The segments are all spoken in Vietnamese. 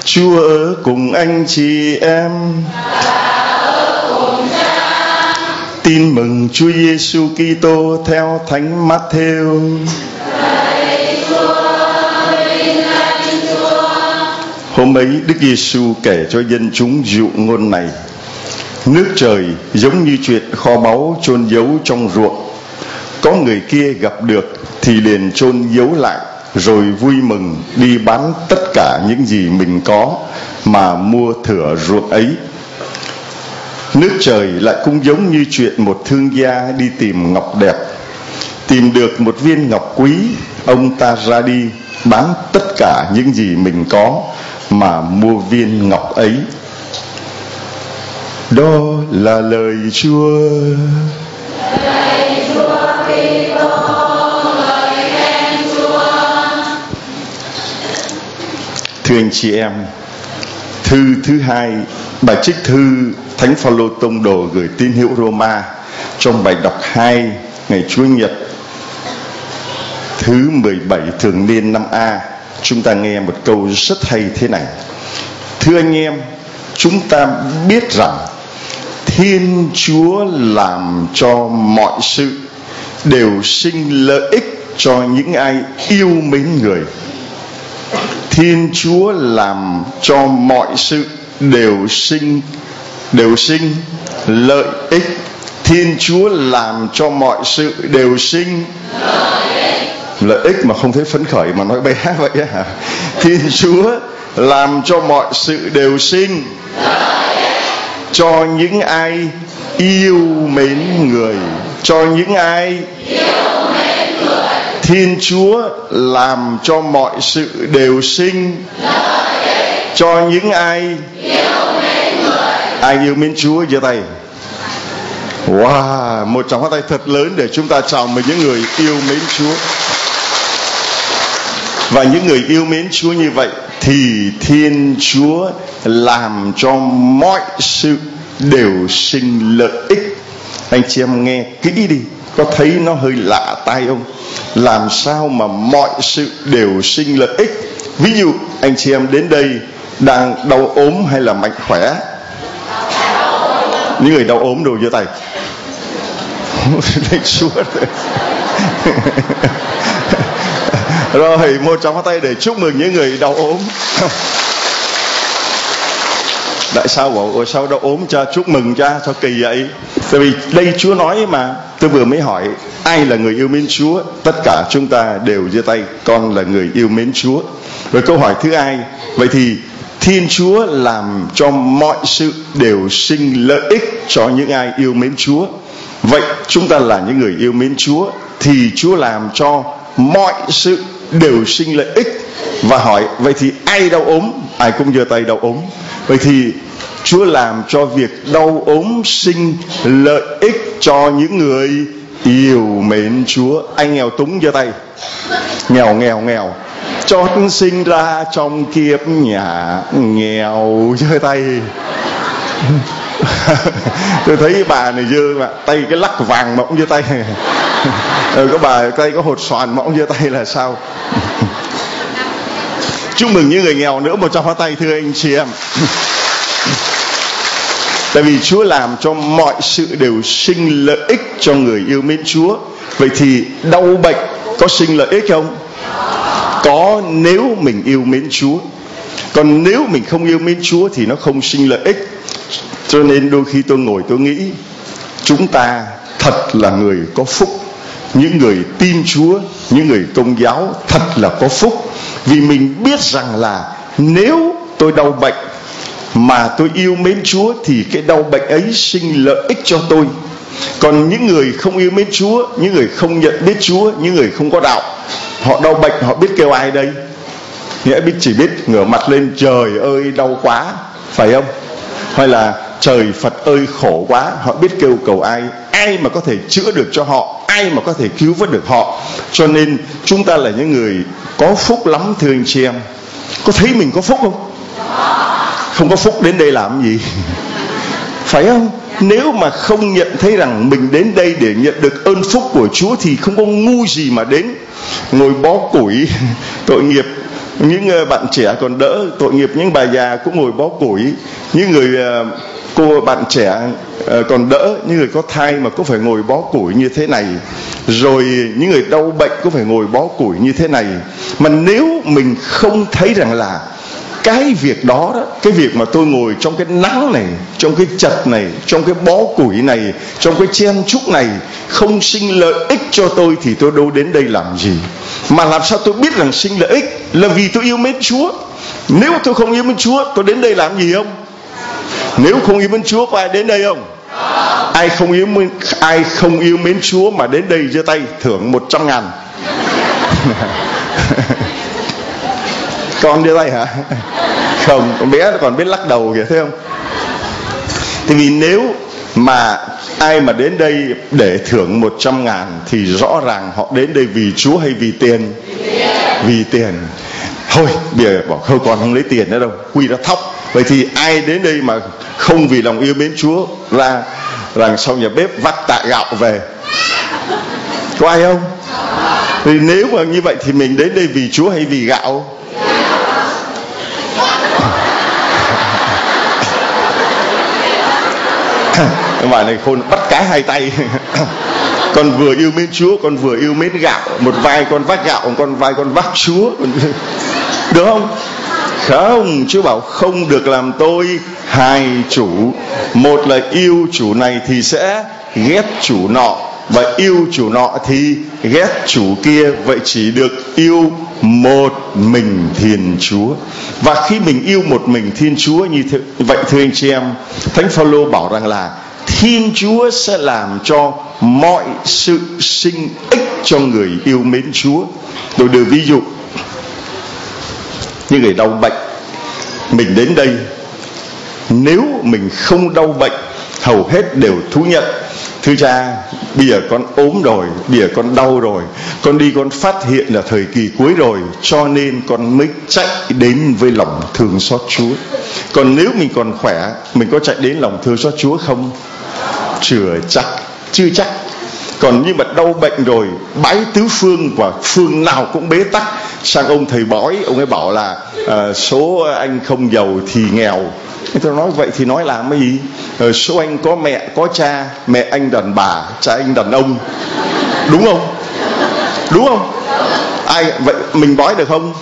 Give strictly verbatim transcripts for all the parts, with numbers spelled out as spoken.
Chúa ở cùng anh chị em. Tin mừng Chúa Giêsu Kitô theo Thánh Matthew. Hôm ấy Đức Giêsu kể cho dân chúng dụ ngôn này: nước trời giống như chuyện kho báu chôn giấu trong ruộng. Có người kia gặp được thì liền chôn giấu lại, rồi vui mừng đi bán tất cả những gì mình có mà mua thửa ruộng ấy. Nước trời lại cũng giống như chuyện một thương gia đi tìm ngọc đẹp. Tìm được một viên ngọc quý, ông ta ra đi bán tất cả những gì mình có mà mua viên ngọc ấy. Đó là lời Chúa. Thưa anh chị em, thư thứ hai, bài trích thư Thánh Phaolô tông đồ gửi tín hữu Roma trong bài đọc hai ngày Chúa Nhật thứ mười bảy thường niên năm A, chúng ta nghe một câu rất hay thế này: thưa anh em, chúng ta biết rằng Thiên Chúa làm cho mọi sự đều sinh lợi ích cho những ai yêu mến Người. Thiên Chúa làm cho mọi sự đều sinh đều sinh lợi ích. Thiên Chúa làm cho mọi sự đều sinh lợi ích mà không thấy phấn khởi mà nói bé vậy hả? Thiên Chúa làm cho mọi sự đều sinh cho những ai yêu mến Người. Cho những ai Thiên Chúa làm cho mọi sự đều sinh cho những ai ai yêu mến Chúa. giơ tay. Wow, một tràng pháo tay thật lớn để chúng ta chào mừng những người yêu mến Chúa. Và những người yêu mến Chúa như vậy thì Thiên Chúa làm cho mọi sự đều sinh lợi ích. Anh chị em nghe kỹ đi, có thấy nó hơi lạ tai không? Làm sao mà mọi sự đều sinh lợi ích? Ví dụ anh chị em đến đây đang đau ốm hay là mạnh khỏe? Những người đau ốm đồ giơ tay. Chúa rồi, một tràng pháo tay để chúc mừng những người đau ốm. Tại sao bảo ôi sao đau ốm cha, chúc mừng cha cho kỳ vậy? Tại vì đây Chúa nói mà. Tôi vừa mới hỏi ai là người yêu mến Chúa, tất cả chúng ta đều giơ tay, con là người yêu mến Chúa. Rồi câu hỏi thứ hai, vậy thì Thiên Chúa làm cho mọi sự đều sinh lợi ích cho những ai yêu mến Chúa. Vậy chúng ta là những người yêu mến Chúa thì Chúa làm cho mọi sự đều sinh lợi ích. Và hỏi vậy thì ai đau ốm? Ai cũng giơ tay đau ốm. Vậy thì Chúa làm cho việc đau ốm sinh lợi ích cho những người yêu mến Chúa. Anh nghèo túng giơ tay. Nghèo nghèo nghèo chót sinh ra trong kiếp nhà nghèo giơ tay. Tôi thấy bà này giơ mà tay cái lắc vàng mà cũng giơ tay. Rồi có bà tay có hột xoàn mà cũng giơ tay là sao? Chúc mừng những người nghèo nữa, một tràng pháo tay thưa anh chị em. Tại vì Chúa làm cho mọi sự đều sinh lợi ích cho người yêu mến Chúa. Vậy thì đau bệnh có sinh lợi ích không? Có, nếu mình yêu mến Chúa. Còn nếu mình không yêu mến Chúa thì nó không sinh lợi ích. Cho nên đôi khi tôi ngồi tôi nghĩ, chúng ta thật là người có phúc. Những người tin Chúa, những người công giáo thật là có phúc. Vì mình biết rằng là nếu tôi đau bệnh mà tôi yêu mến Chúa thì cái đau bệnh ấy sinh lợi ích cho tôi. Còn những người không yêu mến Chúa, những người không nhận biết Chúa, những người không có đạo, họ đau bệnh họ biết kêu ai đây? Nghĩa biết chỉ biết ngửa mặt lên trời ơi đau quá, phải không? Hay là trời Phật ơi khổ quá, họ biết kêu cầu ai? Ai mà có thể chữa được cho họ, ai mà có thể cứu vớt được họ. Cho nên chúng ta là những người có phúc lắm thưa anh chị em. Có thấy mình có phúc không? Không có phúc đến đây làm gì? Phải không? Nếu mà không nhận thấy rằng mình đến đây để nhận được ơn phúc của Chúa thì không có ngu gì mà đến. Ngồi bó củi tội nghiệp, Những bạn trẻ còn đỡ, tội nghiệp những bà già cũng ngồi bó củi. Những người cô bạn trẻ còn đỡ, những người có thai mà cũng phải ngồi bó củi như thế này. Rồi những người đau bệnh cũng phải ngồi bó củi như thế này. Mà nếu mình không thấy rằng là cái việc đó, đó, cái việc mà tôi ngồi trong cái nắng này, trong cái chật này, trong cái bó củi này, trong cái chen chúc này không sinh lợi ích cho tôi thì tôi đâu đến đây làm gì. Mà làm sao tôi biết rằng sinh lợi ích? Là vì tôi yêu mến Chúa. Nếu tôi không yêu mến Chúa, tôi đến đây làm gì không? Nếu không yêu mến Chúa, có ai đến đây không? Ai không yêu mến, ai không yêu mến Chúa mà đến đây giơ tay thưởng một trăm ngàn. Con đưa tay hả? Không, con bé nó còn biết lắc đầu kìa, thấy không? Thì vì nếu mà ai mà đến đây để thưởng một trăm ngàn thì rõ ràng họ đến đây vì Chúa hay vì tiền? Vì tiền. Thôi bây giờ bảo thôi con không lấy tiền nữa đâu, quy ra thóc. Vậy thì ai đến đây mà không vì lòng yêu mến Chúa ra rằng sau nhà bếp vắt tạ gạo về? Có ai không? Thì nếu mà như vậy thì mình đến đây vì Chúa hay vì gạo? Bà này khôn, bắt cá hai tay. Con vừa yêu mến Chúa, con vừa yêu mến gạo. Một vai con vác gạo, con vai con vác Chúa. Được không? Không, Chúa bảo không được làm tôi hai chủ. Một là yêu chủ này thì sẽ ghét chủ nọ, và yêu chủ nọ thì ghét chủ kia. Vậy chỉ được yêu một mình Thiên Chúa. Và khi mình yêu một mình Thiên Chúa như thế, vậy thưa anh chị em, Thánh Phaolô bảo rằng là Thiên Chúa sẽ làm cho mọi sự sinh ích cho người yêu mến Chúa. Tôi đưa ví dụ như người đau bệnh. Mình đến đây, nếu mình không đau bệnh, hầu hết đều thú nhận: thưa cha, bây giờ con ốm rồi, bây giờ con đau rồi, con đi con phát hiện là thời kỳ cuối rồi, cho nên con mới chạy đến với lòng thương xót Chúa. Còn nếu mình còn khỏe, mình có chạy đến lòng thương xót Chúa không? Chưa chắc, chưa chắc. Còn như mà đau bệnh rồi, bái tứ phương và phương nào cũng bế tắc, sang ông thầy bói, ông ấy bảo là à, số anh không giàu thì nghèo. Tôi nói vậy thì nói làm cái gì? Ờ, số anh có mẹ có cha, mẹ anh đàn bà, cha anh đàn ông, đúng không? Đúng không? Ai vậy mình bói được không?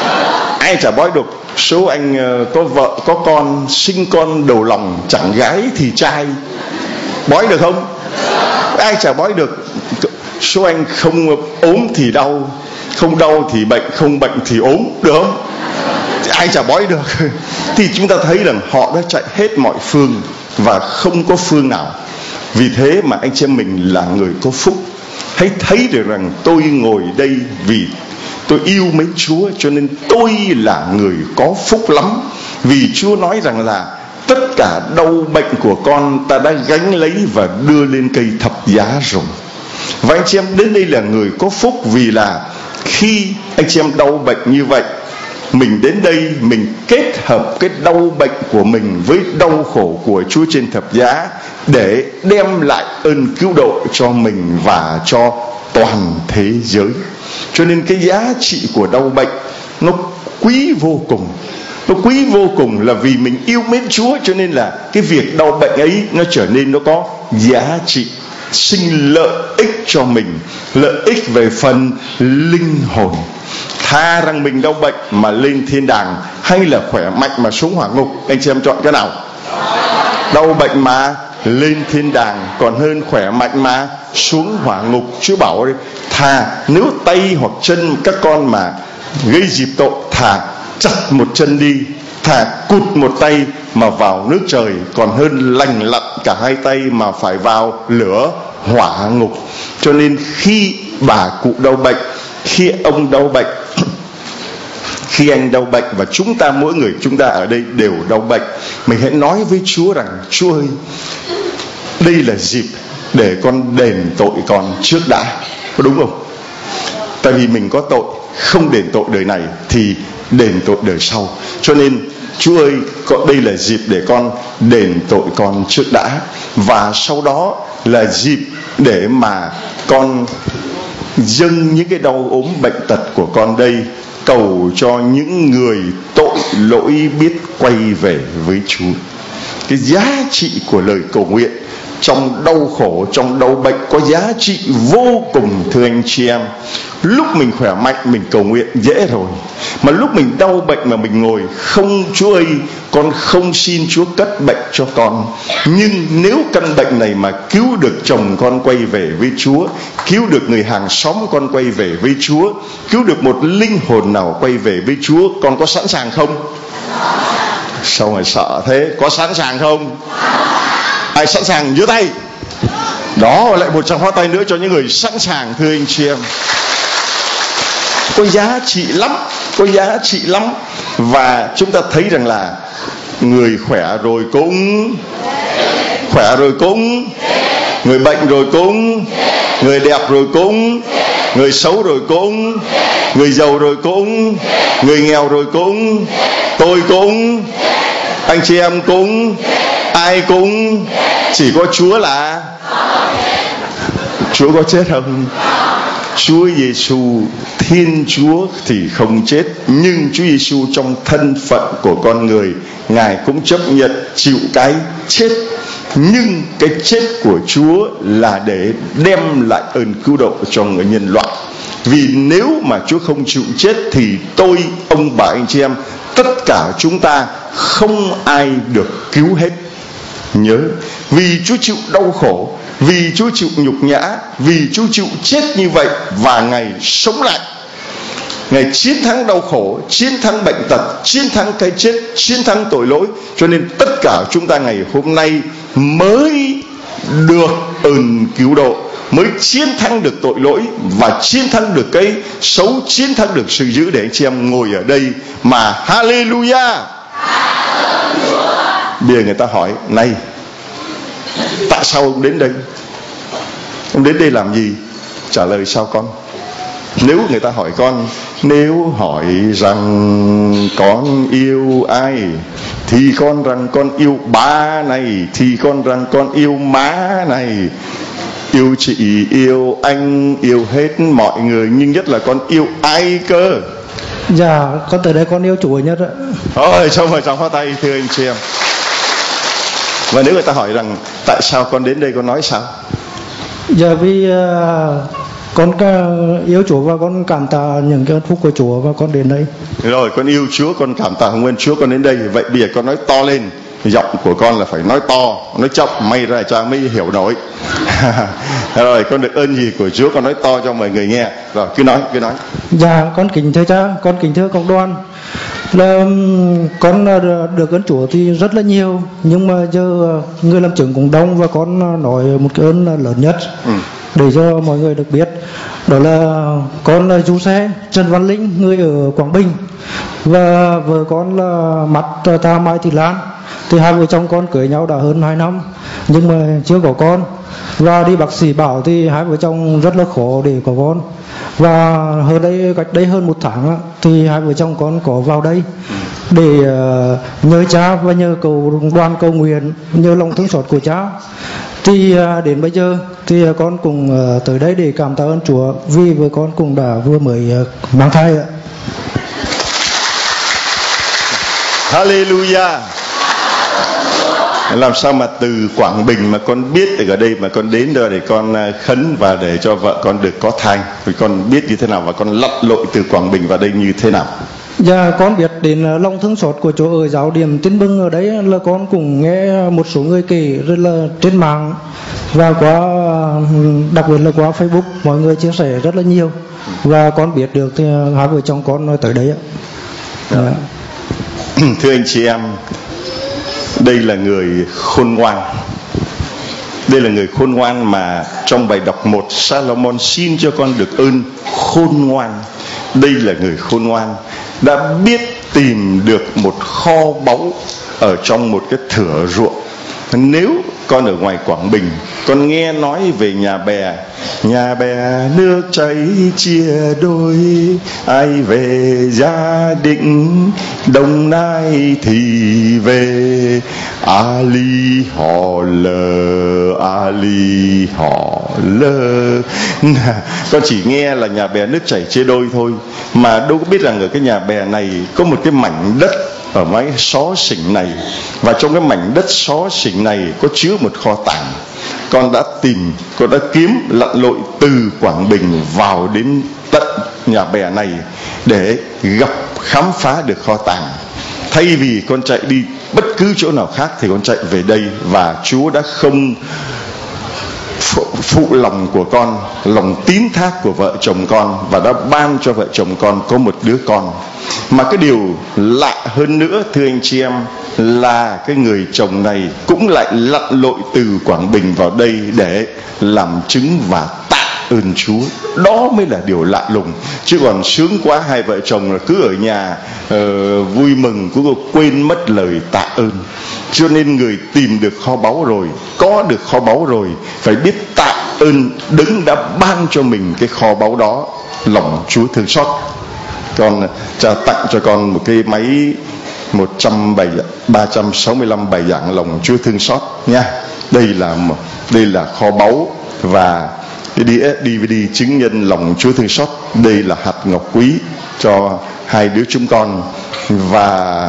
Ai chả bói được. Số anh có vợ có con, sinh con đầu lòng, chẳng gái thì trai, bói được không? Ai chả bói được. Số anh không ốm thì đau, không đau thì bệnh, không bệnh thì ốm, được không? Ai chả bói được. Thì chúng ta thấy rằng họ đã chạy hết mọi phương và không có phương nào. Vì thế mà anh chị em mình là người có phúc. Hãy thấy được rằng tôi ngồi đây vì tôi yêu mến Chúa, cho nên tôi là người có phúc lắm. Vì Chúa nói rằng là tất cả đau bệnh của con ta đã gánh lấy và đưa lên cây thập giá rồi. Và anh chị em đến đây là người có phúc, vì là khi anh chị em đau bệnh như vậy, mình đến đây mình kết hợp cái đau bệnh của mình với đau khổ của Chúa trên thập giá để đem lại ơn cứu độ cho mình và cho toàn thế giới. Cho nên cái giá trị của đau bệnh nó quý vô cùng. Nó quý vô cùng là vì mình yêu mến Chúa, cho nên là cái việc đau bệnh ấy nó trở nên nó có giá trị, sinh lợi ích cho mình, lợi ích về phần linh hồn. Tha rằng mình đau bệnh mà lên thiên đàng, hay là khỏe mạnh mà xuống hỏa ngục? Anh chị em chọn cái nào? Đau bệnh mà lên thiên đàng còn hơn khỏe mạnh mà xuống hỏa ngục. Chúa bảo đấy, thà nếu tay hoặc chân các con mà gây dịp tội, thà chặt một chân đi, thà cụt một tay mà vào nước trời, còn hơn lành lặn cả hai tay mà phải vào lửa hỏa ngục. Cho nên khi bà cụ đau bệnh, khi ông đau bệnh, khi anh đau bệnh, và chúng ta mỗi người chúng ta ở đây đều đau bệnh, mình hãy nói với Chúa rằng: Chúa ơi, đây là dịp để con đền tội con trước đã. Có đúng không? Tại vì mình có tội, không đền tội đời này thì đền tội đời sau. Cho nên Chúa ơi, đây là dịp để con đền tội con trước đã, và sau đó là dịp để mà con dâng những cái đau ốm bệnh tật của con đây cầu cho những người tội lỗi biết quay về với Chúa. Cái giá trị của lời cầu nguyện trong đau khổ, trong đau bệnh có giá trị vô cùng, thưa anh chị em. Lúc mình khỏe mạnh mình cầu nguyện dễ rồi, mà lúc mình đau bệnh mà mình ngồi không, Chúa ơi, con không xin Chúa cất bệnh cho con, nhưng nếu căn bệnh này mà cứu được chồng con quay về với Chúa, cứu được người hàng xóm con quay về với Chúa, cứu được một linh hồn nào quay về với Chúa, con có sẵn sàng không? Sao mà sợ thế? Có sẵn sàng không? Ai sẵn sàng giơ tay. Đó, lại một tràng pháo tay nữa cho những người sẵn sàng, thưa anh chị em. Có giá trị lắm, có giá trị lắm. Và chúng ta thấy rằng là người khỏe rồi cũng khỏe rồi cũng, người bệnh rồi cũng, người đẹp rồi cũng, người xấu rồi cũng, người giàu rồi cũng, người nghèo rồi cũng, tôi cũng, anh chị em cũng, ai cũng. Chỉ có Chúa là Chúa có chết không? Chúa Giêsu Thiên Chúa thì không chết, nhưng Chúa Giêsu trong thân phận của con người, Ngài cũng chấp nhận chịu cái chết. Nhưng cái chết của Chúa là để đem lại ơn cứu độ cho người nhân loại. Vì nếu mà Chúa không chịu chết thì tôi, ông bà, anh chị em, tất cả chúng ta không ai được cứu hết. Nhớ, vì Chúa chịu đau khổ, vì Chúa chịu nhục nhã, vì Chúa chịu chết như vậy, và Ngài sống lại, Ngài chiến thắng đau khổ, chiến thắng bệnh tật, chiến thắng cái chết, chiến thắng tội lỗi. Cho nên tất cả chúng ta ngày hôm nay mới được ơn cứu độ, mới chiến thắng được tội lỗi và chiến thắng được cái xấu, chiến thắng được sự dữ, để anh chị em ngồi ở đây mà hallelujah. Bây giờ người ta hỏi, này, tại sao ông đến đây? Ông đến đây làm gì? Trả lời sao con? Nếu người ta hỏi con, nếu hỏi rằng con yêu ai, thì con rằng con yêu ba này, thì con rằng con yêu má này, yêu chị, yêu anh, yêu hết mọi người, nhưng nhất là con yêu ai cơ? Dạ, con tới đây con yêu Chúa nhất ạ. Ôi, cho mời tràng pháo tay, thưa anh chị em. Và nếu người ta hỏi rằng tại sao con đến đây, con nói sao? Dạ, vì uh, con yêu Chúa và con cảm tạ những cái ơn phúc của Chúa và con đến đây. Rồi, con yêu Chúa, con cảm tạ ơn Chúa, con đến đây. Vậy bây giờ con nói to lên. Giọng của con là phải nói to, nói chậm, may ra cha mới hiểu nổi. Rồi, con được ơn gì của Chúa, con nói to cho mọi người nghe. Rồi, cứ nói, cứ nói. Dạ, con kính thưa cha, con kính thưa cộng đoàn. Là con được ơn Chúa thì rất là nhiều, nhưng mà giờ người làm chứng cũng đông, và con nói một cái ơn lớn nhất ừ. để cho mọi người được biết. Đó là con là du xe Trần Văn Linh, người ở Quảng Bình, và vợ con là Mắt Tà Mai Thị Lan. Thì hai vợ chồng con cưới nhau đã hơn hai năm nhưng mà chưa có con. Và đi bác sĩ bảo thì hai vợ chồng rất là khó để có con. Và hơn đây, cách đây hơn một tháng thì hai vợ chồng con có vào đây để uh, nhờ cha và nhờ cầu đoàn cầu nguyện, nhờ lòng thương xót của cha. Thì uh, đến bây giờ thì uh, con cùng uh, tới đây để cảm tạ ơn Chúa, vì vợ con cũng đã vừa mới uh, mang thai ạ. Hallelujah. Làm sao mà từ Quảng Bình mà con biết ở đây mà con đến đây để con khấn và để cho vợ con được có thai, thì con biết như thế nào và con lặn lội từ Quảng Bình vào đây như thế nào? Dạ, con biết đến lòng thương xót của Chúa ở giáo điểm Tin Bưng ở đấy là con cũng nghe một số người kể rất là trên mạng, và qua đặc biệt là qua Facebook mọi người chia sẻ rất là nhiều, và con biết được thì hai vợ chồng con nói tới đấy ạ. Dạ. Thưa anh chị em, đây là người khôn ngoan. Đây là người khôn ngoan mà trong bài đọc một Salomon xin cho con được ơn khôn ngoan. Đây là người khôn ngoan, đã biết tìm được một kho báu ở trong một cái thửa ruộng. Nếu con ở ngoài Quảng Bình, con nghe nói về nhà bè, nhà bè nước chảy chia đôi, ai về Gia Định, Đồng Nai thì về, Ali họ lờ, Ali họ lờ. Con chỉ nghe là nhà bè nước chảy chia đôi thôi, mà đâu có biết rằng ở cái nhà bè này có một cái mảnh đất ở mấy xó xỉnh này, và trong cái mảnh đất xó xỉnh này có chứa một kho tàng. Con đã tìm, con đã kiếm lặn lội từ Quảng Bình vào đến tận nhà bè này để gặp, khám phá được kho tàng. Thay vì con chạy đi bất cứ chỗ nào khác thì con chạy về đây, và Chúa đã không phụ lòng của con, lòng tín thác của vợ chồng con, và đã ban cho vợ chồng con có một đứa con. Mà cái điều lạ hơn nữa, thưa anh chị em, là cái người chồng này cũng lại lặn lội từ Quảng Bình vào đây để làm chứng và tạ ơn Chúa. Đó mới là điều lạ lùng. Chứ còn sướng quá, hai vợ chồng là cứ ở nhà uh, vui mừng, cứ quên mất lời tạ ơn. Cho nên người tìm được kho báu rồi, có được kho báu rồi, phải biết tạ ơn đấng đã ban cho mình cái kho báu đó. Lòng Chúa thương xót. Con cha tặng cho con một cái máy một trăm bài ba trăm sáu mươi lăm bài giảng lòng Chúa thương xót nha. Đây là đây là kho báu, và cái đĩa đê vê đê chứng nhân lòng Chúa thương xót. Đây là hạt ngọc quý cho hai đứa chúng con, và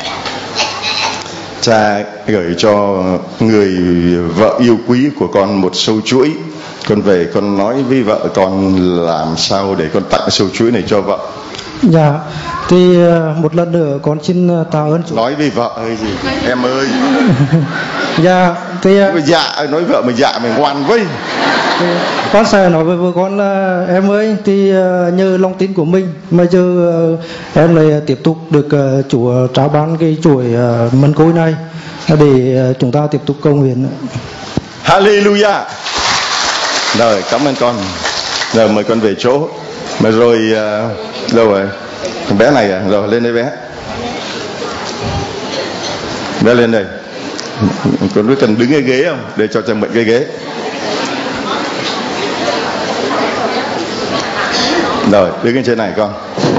cha gửi cho người vợ yêu quý của con một sâu chuỗi. Con về con nói với vợ con làm sao để con tặng sâu chuỗi này cho vợ. Dạ, thì một lần nữa con xin tạ ơn Chúa. Nói với vợ ơi gì? Em ơi. Dạ, thì dạ, nói vợ mà dạ mày ngoan với. Con sẽ nói với vợ con là em ơi, thì nhờ lòng tin của mình mà giờ em lại tiếp tục được Chúa trao ban cái chuỗi mân côi này để chúng ta tiếp tục cầu nguyện. Hallelujah. Rồi, cảm ơn con. Rồi mời con về chỗ. Mà rồi uh, đâu rồi? Con bé này à? Rồi lên đây bé. Bé lên đây. Con biết cần đứng cái ghế không? Để cho cha mượn cái ghế. Rồi, đứng trên này con.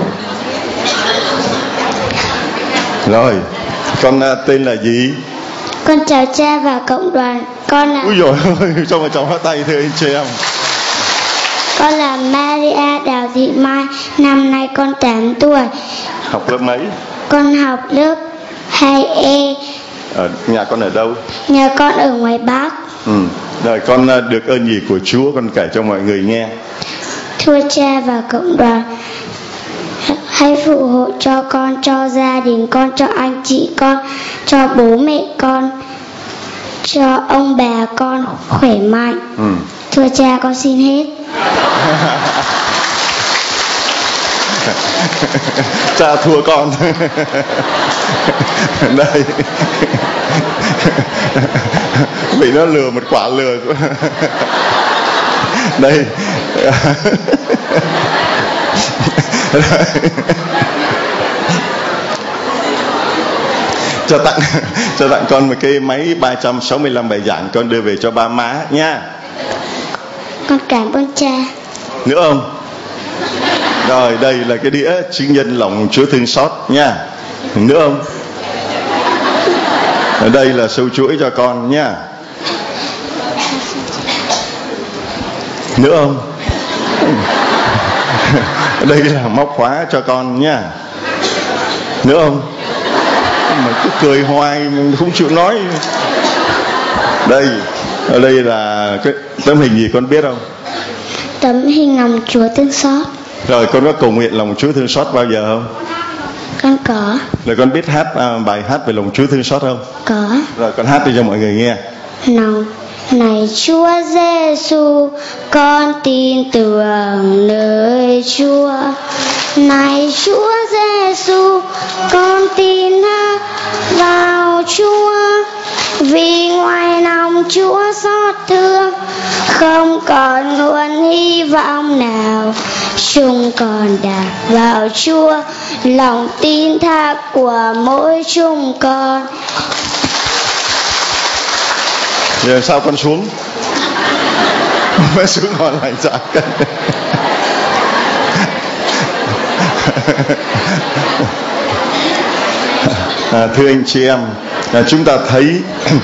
Rồi, con uh, tên là gì? Con chào cha và cộng đoàn. Con là... Úi dồi ơi, cho mà cháu hát tay thưa anh chị em. Con là Maria Đào Thị Mai. Năm nay con tám tuổi. Học lớp mấy? Con học lớp hai E. Ở nhà con ở đâu? Nhà con ở ngoài Bắc. Ừ. Rồi con được ơn gì của Chúa, con kể cho mọi người nghe. Thưa cha và cộng đoàn, hãy phù hộ cho con, cho gia đình con, cho anh chị con, cho bố mẹ con, cho ông bà con khỏe mạnh. Ừ. Thưa cha, con xin hết. Cha thua con. Đây. Bị nó lừa một quả lừa. Đây. Cho tặng cho tặng con một cái máy ba trăm sáu mươi lăm bài giảng, con đưa về cho ba má nha. Con cảm ơn cha. Nữa không? Rồi đây là cái đĩa chứng nhân lòng Chúa thương xót nha. Nữa không? Ở đây là sâu chuỗi cho con nha. Nữa không? Đây là móc khóa cho con nha. Nữa không? Mà cứ cười hoài không chịu nói. Đây, ở đây là cái tấm hình gì con biết không? Tấm hình lòng Chúa thương xót. Rồi con có cầu nguyện lòng Chúa thương xót bao giờ không? Con có. Rồi con biết hát à, bài hát về lòng Chúa thương xót không? Có. Rồi con hát đi cho mọi người nghe. Nào, này Chúa Giêsu, con tin tưởng nơi Chúa. Này Chúa Giêsu, con tin vào Chúa. Vì ngoài lòng Chúa xót thương, không còn nguồn hy vọng nào. Chúng còn đặt vào Chúa lòng tin thác của mỗi chúng con. Giờ sao con xuống? Mới xuống còn lại trả cân. À, thưa anh chị em, À, chúng ta thấy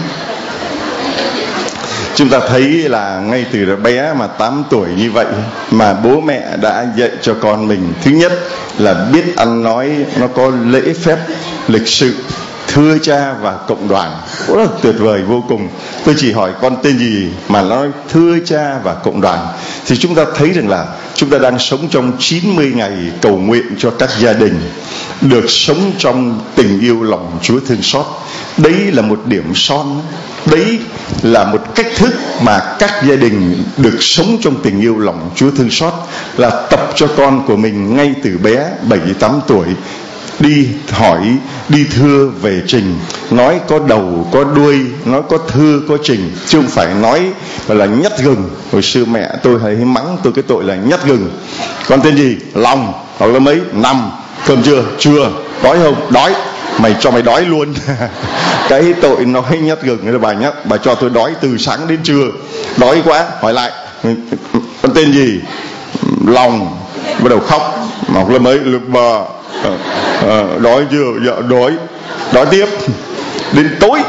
chúng ta thấy là ngay từ bé mà tám tuổi như vậy mà bố mẹ đã dạy cho con mình, thứ nhất là biết ăn nói, nó có lễ phép, lịch sự, thưa cha và cộng đoàn. Rất là tuyệt vời vô cùng. Tôi chỉ hỏi con tên gì mà nói thưa cha và cộng đoàn, thì chúng ta thấy rằng là chúng ta đang sống trong chín mươi ngày cầu nguyện cho các gia đình được sống trong tình yêu lòng Chúa thương xót. Đấy là một điểm son, đấy là một cách thức mà các gia đình được sống trong tình yêu lòng Chúa thương xót, là tập cho con của mình ngay từ bé bảy tám tuổi đi hỏi, đi thưa về trình, nói có đầu có đuôi, nói có thưa có trình, chứ không phải nói là nhắt gừng. Hồi xưa mẹ tôi hay mắng tôi cái tội là nhắt gừng. Con tên gì? Lòng. Hoặc là mấy? Năm. Cơm chưa? Chưa. Đói không? Đói. Mày cho mày đói luôn. Cái tội nói nhắt gừng là bà nhắc, bà cho tôi đói từ sáng đến trưa. Đói quá, hỏi lại con tên gì? Lòng. Bắt đầu khóc. Hoặc là mấy? Lực bờ. À, à, đói chưa? Dạ đói. Đói tiếp. Đến tối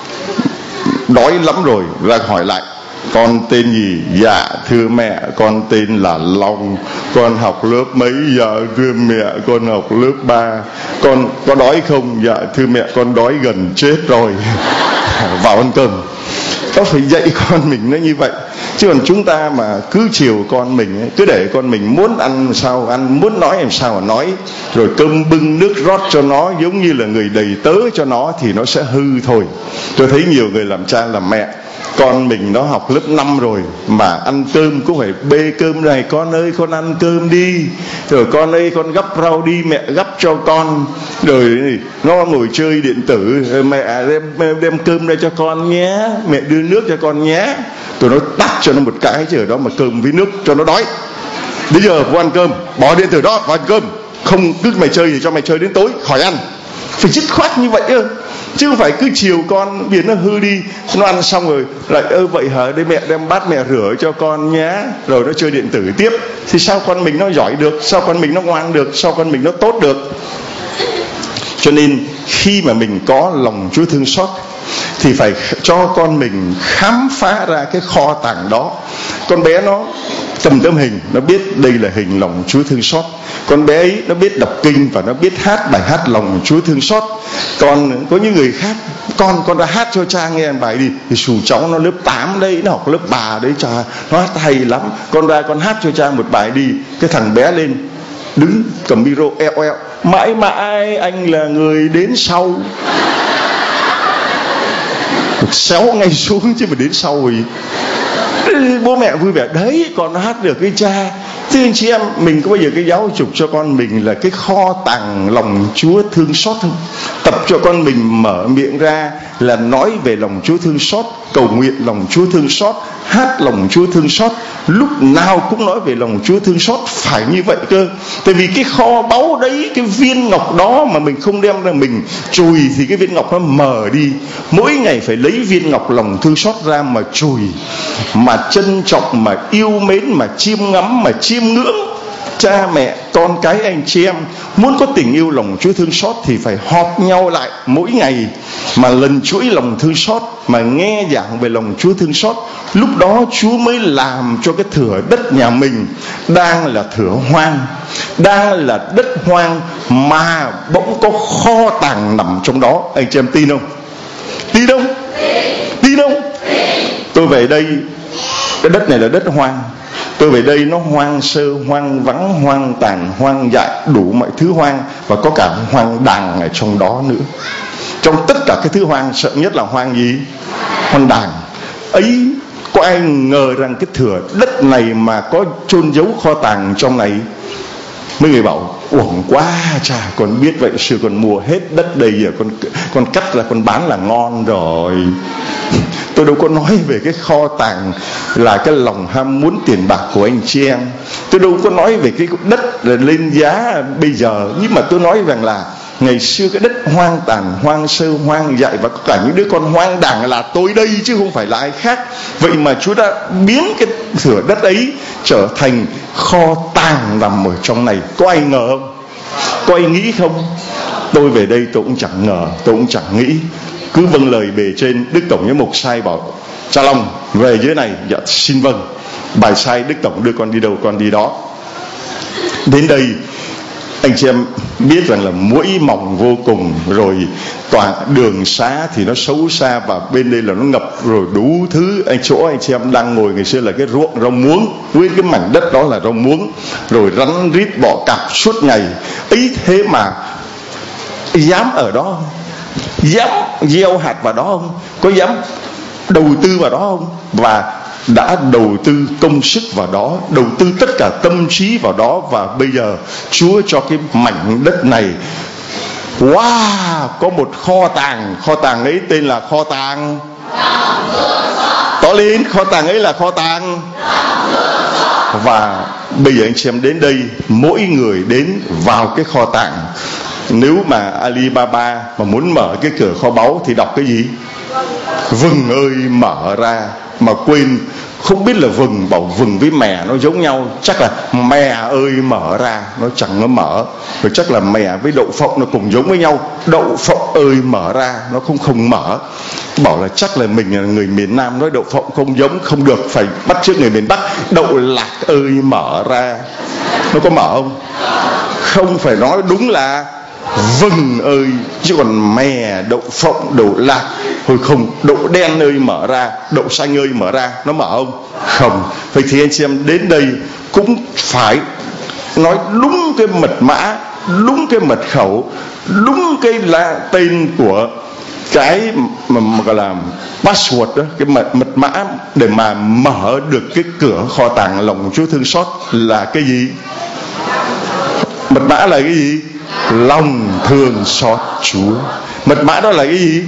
đói lắm rồi, ra hỏi lại con tên gì? Dạ thưa mẹ con tên là Long, con học lớp mấy? Dạ thưa mẹ con học lớp ba. Con có đói không? Dạ thưa mẹ con đói gần chết rồi. Vào ăn cơm. Có phải dạy con mình nó như vậy. Chứ còn chúng ta mà cứ chiều con mình, cứ để con mình muốn ăn sao ăn, muốn nói làm sao mà nói, rồi cơm bưng nước rót cho nó giống như là người đầy tớ cho nó, thì nó sẽ hư thôi. Tôi thấy nhiều người làm cha làm mẹ, con mình nó học lớp năm rồi mà ăn cơm cũng phải bê cơm này, con ơi con ăn cơm đi, rồi con ơi con gắp rau đi, mẹ gắp cho con, rồi nó ngồi chơi điện tử, mẹ đem, đem cơm ra cho con nhé, mẹ đưa nước cho con nhé. Tôi nói tắt cho nó một cái chứ ở đó mà cơm với nước cho nó đói. Bây giờ vô ăn cơm, bỏ điện tử đó vào ăn cơm, không cứ mày chơi thì cho mày chơi đến tối, khỏi ăn. Phải dứt khoát như vậy ơ, chứ không phải cứ chiều con biến nó hư đi, nó ăn xong rồi lại ơ vậy hả, đây mẹ đem bát mẹ rửa cho con nhé, rồi nó chơi điện tử tiếp. Thì sao con mình nó giỏi được, sao con mình nó ngoan được, sao con mình nó tốt được. Cho nên khi mà mình có lòng Chúa thương xót thì phải cho con mình khám phá ra cái kho tàng đó. Con bé nó cầm tấm hình, nó biết đây là hình lòng Chúa thương xót. Con bé ấy nó biết đọc kinh và nó biết hát bài hát lòng Chúa thương xót. Còn có những người khác, con con đã hát cho cha nghe bài đi, thì xù cháu nó lớp tám đấy, nó học lớp ba đấy, cha nó hát hay lắm, con ra con hát cho cha một bài đi. Cái thằng bé lên đứng cầm micro eo eo, mãi mãi anh là người đến sau. Xéo ngay xuống chứ mà đến sau rồi. Bố mẹ vui vẻ đấy, con nó hát được cái cha. Thưa anh chị em, mình có bao giờ cái giáo dục cho con mình là cái kho tàng lòng Chúa thương xót không? Tập cho con mình mở miệng ra là nói về lòng Chúa thương xót, cầu nguyện lòng Chúa thương xót, hát lòng Chúa thương xót, lúc nào cũng nói về lòng Chúa thương xót. Phải như vậy cơ. Tại vì cái kho báu đấy, cái viên ngọc đó mà mình không đem ra mình chùi thì cái viên ngọc nó mờ đi. Mỗi ngày phải lấy viên ngọc lòng thương xót ra mà chùi, mà trân trọng, mà yêu mến, mà chiêm ngắm, mà chiêm ngưỡng. Cha mẹ, con cái, anh chị em muốn có tình yêu lòng Chúa thương xót thì phải họp nhau lại mỗi ngày, mà lần chuỗi lòng thương xót, mà nghe giảng về lòng Chúa thương xót. Lúc đó Chúa mới làm cho cái thửa đất nhà mình đang là thửa hoang, đang là đất hoang, mà bỗng có kho tàng nằm trong đó. Anh chị em tin không? Tin không? Tin không? Tôi về đây, cái đất này là đất hoang. Tôi về đây nó hoang sơ, hoang vắng, hoang tàn, hoang dại, đủ mọi thứ hoang, và có cả hoang đàng ở trong đó nữa. Trong tất cả cái thứ hoang, sợ nhất là hoang gì? Hoang đàng. Ấy, có ai ngờ rằng cái thửa đất này mà có chôn giấu kho tàng trong này? Mấy người bảo uổng quá chà, con biết vậy xưa con mua hết đất đây, giờ con con cắt là con bán là ngon rồi. Tôi đâu có nói về cái kho tàng là cái lòng ham muốn tiền bạc của anh chị em. Tôi đâu có nói về cái đất là lên giá bây giờ. Nhưng mà tôi nói rằng là ngày xưa cái đất hoang tàn, hoang sơ, hoang dại, và có cả những đứa con hoang đàng là tôi đây chứ không phải là ai khác. Vậy mà Chúa đã biến cái thửa đất ấy trở thành kho tàng nằm ở trong này. Có ai ngờ không? Có ai nghĩ không? Tôi về đây tôi cũng chẳng ngờ, tôi cũng chẳng nghĩ. cứ vâng lời bề trên. Đức Tổng giám mục sai bảo Cha Long về dưới này, dạ xin vâng. Bài sai Đức Tổng đưa con đi đâu con đi đó. Đến đây anh chị em biết rằng là muỗi mỏng vô cùng, rồi tòa đường xá thì nó xấu xa, và bên đây là nó ngập rồi đủ thứ. Anh chỗ anh chị em đang ngồi ngày xưa là cái ruộng rau muống, nguyên cái mảnh đất đó là rau muống, rồi rắn rít bọ cạp suốt ngày ấy, thế mà dám ở đó không? Dám gieo hạt vào đó không? Có dám đầu tư vào đó không? Và đã đầu tư công sức vào đó, đầu tư tất cả tâm trí vào đó, và bây giờ Chúa cho cái mảnh đất này, wow, có một kho tàng. Kho tàng ấy tên là kho tàng to lên. Kho tàng ấy là kho tàng. Và bây giờ anh chị em đến đây, mỗi người đến vào cái kho tàng. Nếu mà Alibaba mà muốn mở cái cửa kho báu thì đọc cái gì? Vừng ơi mở ra. Mà quên, không biết là vừng, bảo vừng với mè nó giống nhau, chắc là mè ơi mở ra, nó chẳng nó mở. Rồi chắc là mè với đậu phộng nó cùng giống với nhau, đậu phộng ơi mở ra, nó không không mở. Bảo là chắc là mình là người miền Nam nói đậu phộng không giống, không được, phải bắt chước người miền Bắc. Đậu lạc ơi mở ra, nó có mở không? Không, phải nói đúng là vừng ơi, chứ còn mè, đậu phộng, đậu lạc, hồi không, đậu đen ơi mở ra, đậu xanh ơi mở ra, nó mở không? Không. Vậy thì anh chị em đến đây cũng phải nói đúng cái mật mã, đúng cái mật khẩu, đúng cái là tên của cái mà, mà gọi là password đó, cái mật mật mã để mà mở được cái cửa kho tàng lòng Chúa thương xót là cái gì? Mật mã là cái gì? Lòng thương xót Chúa. Mật mã đó là cái gì?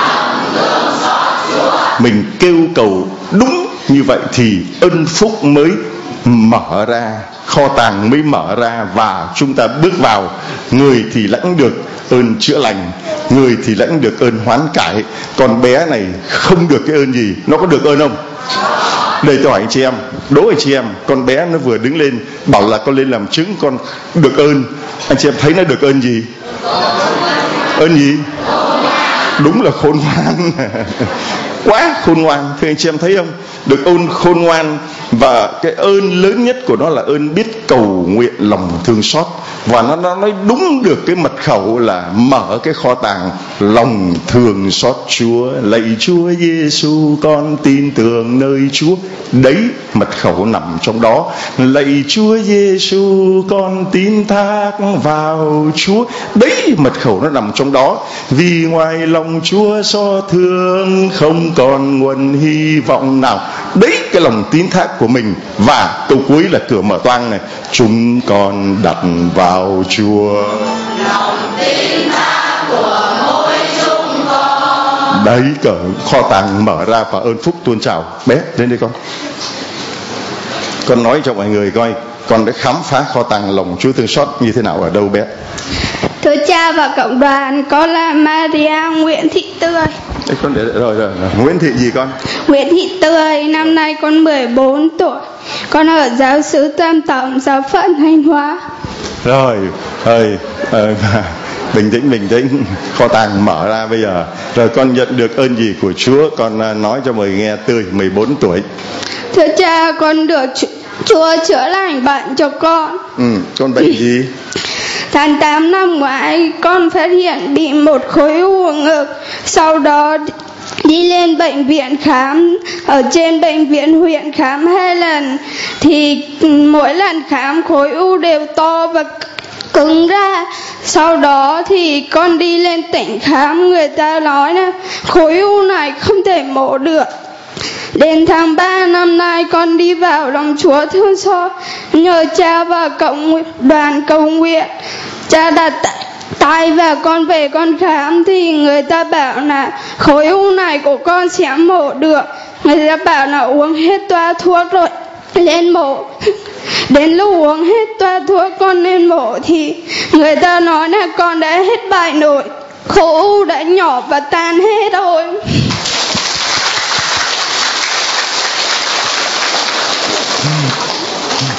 Mình kêu cầu đúng như vậy thì ân phúc mới mở ra, kho tàng mới mở ra, và chúng ta bước vào. Người thì lãnh được ơn chữa lành, người thì lãnh được ơn hoán cải. Còn bé này không được cái ơn gì. Nó có được ơn không? Đây tôi hỏi anh chị em, đố anh chị em, con bé nó vừa đứng lên bảo là con lên làm chứng con được ơn, anh chị em thấy nó được ơn gì? Ơn gì? Đúng là khôn ngoan. Quá khôn ngoan. Thì anh chị em thấy không? Được ơn khôn ngoan. Và cái ơn lớn nhất của nó là ơn biết cầu nguyện lòng thương xót. Và nó, nó nói đúng được cái mật khẩu là mở cái kho tàng lòng thương xót Chúa. Lạy Chúa Giêsu, con tin tưởng nơi Chúa. Đấy, mật khẩu nằm trong đó. Lạy Chúa Giêsu, con tin thác vào Chúa. Đấy, mật khẩu nó nằm trong đó. Vì ngoài lòng Chúa so thương, không còn nguồn hy vọng nào. Đấy, cái lòng tín thác của mình. Và câu cuối là cửa mở toang này, chúng con đặt vào Chúa. Lòng tín thác của mỗi chúng con. Đấy, cửa kho tàng mở ra và ơn phúc tuôn trào. Bé, đến đây con. Con nói cho mọi người coi, con đã khám phá kho tàng lòng Chúa thương xót như thế nào ở đâu bé? Thưa cha và cộng đoàn, con là Maria Nguyễn Thị Tươi. Đấy, con để, rồi, rồi rồi Nguyễn Thị gì con? Nguyễn Thị Tươi, năm nay con mười bốn tuổi. Con ở giáo xứ Tam Tổng, giáo phận Thanh Hóa. Rồi, ơi, ờ, bình tĩnh, bình tĩnh. Kho tàng mở ra bây giờ. Rồi con nhận được ơn gì của Chúa? Con nói cho mọi người nghe. Tươi, mười bốn tuổi. Thưa cha, con được Chúa chữa lành bệnh cho con. Ừ, con bệnh gì? Tháng tám năm ngoái, con phát hiện bị một khối u ngực. Sau đó đi lên bệnh viện khám. Ở trên bệnh viện huyện khám hai lần. Thì mỗi lần khám khối u đều to và cứng ra. Sau đó thì con đi lên tỉnh khám, người ta nói là khối u này không thể mổ được. Đến tháng ba năm nay con đi vào lòng Chúa thương xót, nhờ cha và cộng đoàn cầu nguyện. Cha đặt tay và con về con khám thì người ta bảo là khối u này của con sẽ mổ được. Người ta bảo là uống hết toa thuốc rồi lên mổ. Đến lúc uống hết toa thuốc con lên mổ thì người ta nói là con đã hết bài nổi, khối u đã nhỏ và tan hết rồi.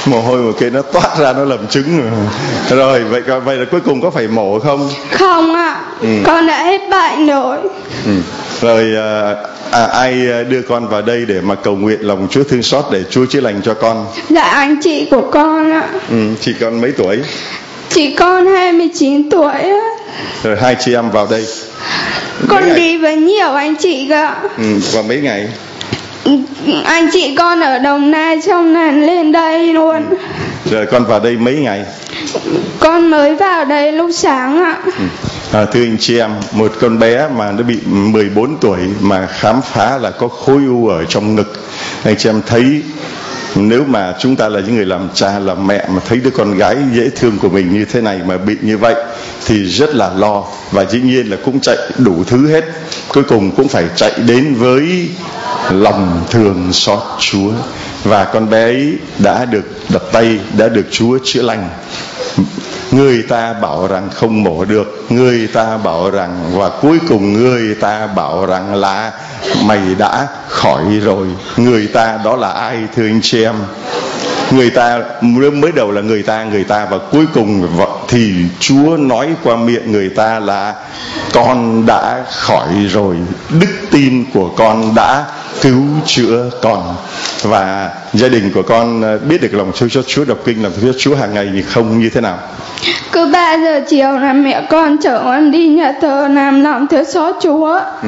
Mồ hôi một cái nó toát ra nó làm chứng rồi. Rồi vậy vậy là cuối cùng có phải mổ không? Không ạ. Ừ. Con đã hết bệnh rồi. Ừ. Rồi à, à, ai đưa con vào đây để mà cầu nguyện lòng Chúa thương xót để Chúa chữa lành cho con? Dạ anh chị của con ạ. Ừ, chị con mấy tuổi? Chị con hai mươi chín tuổi á. Rồi hai chị em vào đây. Con đi với nhiều anh chị cơ. Ừ, qua mấy ngày? Anh chị con ở Đồng Nai xong lần lên đây luôn. Ừ. Rồi con vào đây mấy ngày? Con mới vào đây lúc sáng ạ. Ừ. À, thưa anh chị em, một con bé mà nó bị mười bốn tuổi mà khám phá là có khối u ở trong ngực. Anh chị em thấy nếu mà chúng ta là những người làm cha làm mẹ mà thấy đứa con gái dễ thương của mình như thế này mà bị như vậy thì rất là lo, và dĩ nhiên là cũng chạy đủ thứ hết, cuối cùng cũng phải chạy đến với lòng thương xót Chúa. Và con bé ấy đã được đập tay, đã được Chúa chữa lành. Người ta bảo rằng không mổ được, người ta bảo rằng, và cuối cùng người ta bảo rằng là mày đã khỏi rồi. Người ta đó là ai thưa anh chị em? Người ta mới đầu là người ta người ta và cuối cùng thì Chúa nói qua miệng người ta là con đã khỏi rồi, đức tin của con đã cứu chữa con. Và gia đình của con biết được lòng thương xót Chúa, đọc kinh làm thương xót Chúa hàng ngày thì không như thế nào? Cứ ba giờ chiều là mẹ con chở con đi nhà thờ làm lòng thương xót Chúa. Ừ.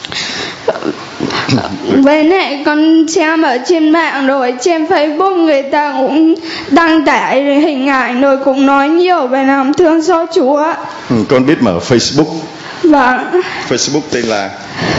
Với lại con xem ở trên mạng rồi trên Facebook người ta cũng đăng tải hình ảnh rồi cũng nói nhiều về lòng thương xót Chúa. Ừ, con biết mở Facebook. Vâng. Facebook tên là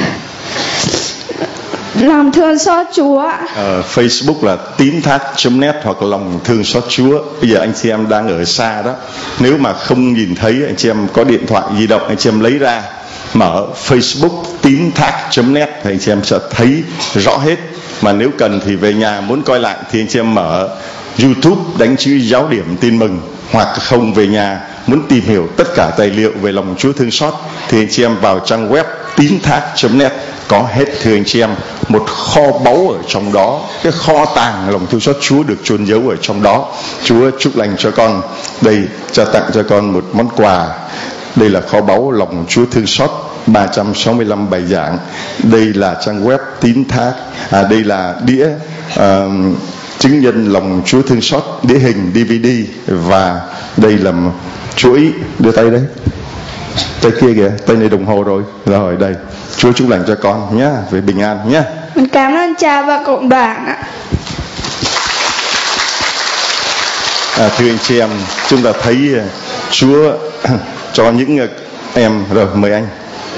lòng thương xót Chúa. Ờ, Facebook là tín thác chấm net hoặc lòng thương xót Chúa. Bây giờ anh chị em đang ở xa đó, nếu mà không nhìn thấy, anh chị em có điện thoại di động, anh chị em lấy ra mở Facebook tín thác chấm net thì anh chị em sẽ thấy rõ hết. Mà nếu cần thì về nhà muốn coi lại thì anh chị em mở YouTube đánh chữ Giáo điểm Tin mừng, hoặc không về nhà muốn tìm hiểu tất cả tài liệu về lòng Chúa thương xót thì anh chị em vào trang web tín thác chấm net có hết thưa anh chị em. Một kho báu ở trong đó, cái kho tàng lòng thương xót Chúa được chôn giấu ở trong đó. Chúa chúc lành cho con. Đây, trao tặng cho con một món quà. Đây là kho báu lòng Chúa thương xót, ba trăm sáu mươi lăm bài giảng. Đây là trang web tín thác. À, đây là đĩa uh, chứng nhân lòng Chúa thương xót, đĩa hình đê vê đê. Và đây là chuỗi, đưa tay đấy, tay kia kìa, tay này đồng hồ rồi. Rồi đây, Chúa chúc lành cho con nhá, về bình an nhá. Mình cảm ơn cha và cộng đoàn ạ. À, thưa anh chị em, chúng ta thấy Chúa cho những em. Rồi mời anh.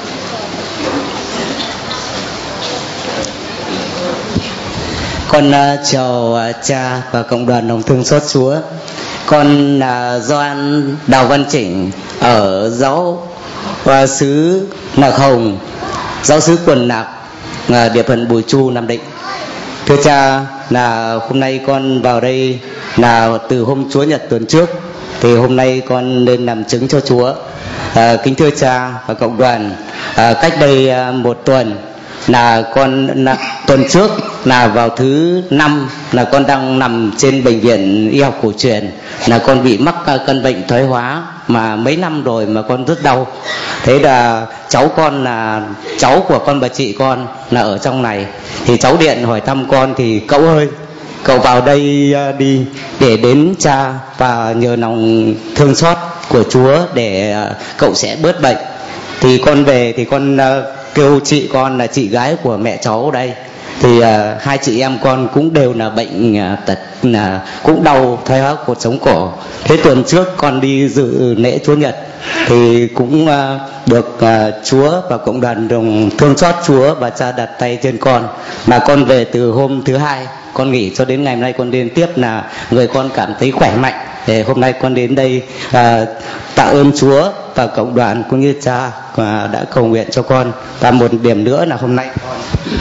Con uh, chào uh, cha và cộng đoàn lòng thương xót Chúa. Con là uh, Doan Đào Văn Chỉnh ở giáo uh, xứ Nạc Hồng, giáo xứ Quần Nạc, uh, địa phận Bùi Chu, Nam Định. Thưa cha, là hôm nay con vào đây là từ hôm Chúa Nhật tuần trước, thì hôm nay con lên làm chứng cho Chúa. À, kính thưa cha và cộng đoàn, à, cách đây à, một tuần là con là, tuần trước là vào thứ năm là con đang nằm trên bệnh viện y học cổ truyền, là con bị mắc à, căn bệnh thoái hóa mà mấy năm rồi mà con rất đau. Thế là cháu con là cháu của con bà chị con là ở trong này, thì cháu điện hỏi thăm con thì cậu ơi, cậu vào đây uh, đi để đến cha và nhờ lòng thương xót của Chúa để uh, cậu sẽ bớt bệnh. Thì con về thì con uh, kêu chị con là chị gái của mẹ cháu đây, thì uh, hai chị em con cũng đều là bệnh uh, tật, uh, cũng đau thoái hóa cột sống cổ. Thế tuần trước con đi dự lễ Chúa Nhật thì cũng uh, được uh, Chúa và cộng đoàn đồng thương xót Chúa và cha đặt tay trên con, mà con về từ hôm thứ hai con nghỉ cho đến ngày hôm nay con đến tiếp là người con cảm thấy khỏe mạnh. Để hôm nay con đến đây à, tạ ơn Chúa và cộng đoàn cũng như cha à, đã cầu nguyện cho con. Và một điểm nữa là hôm nay con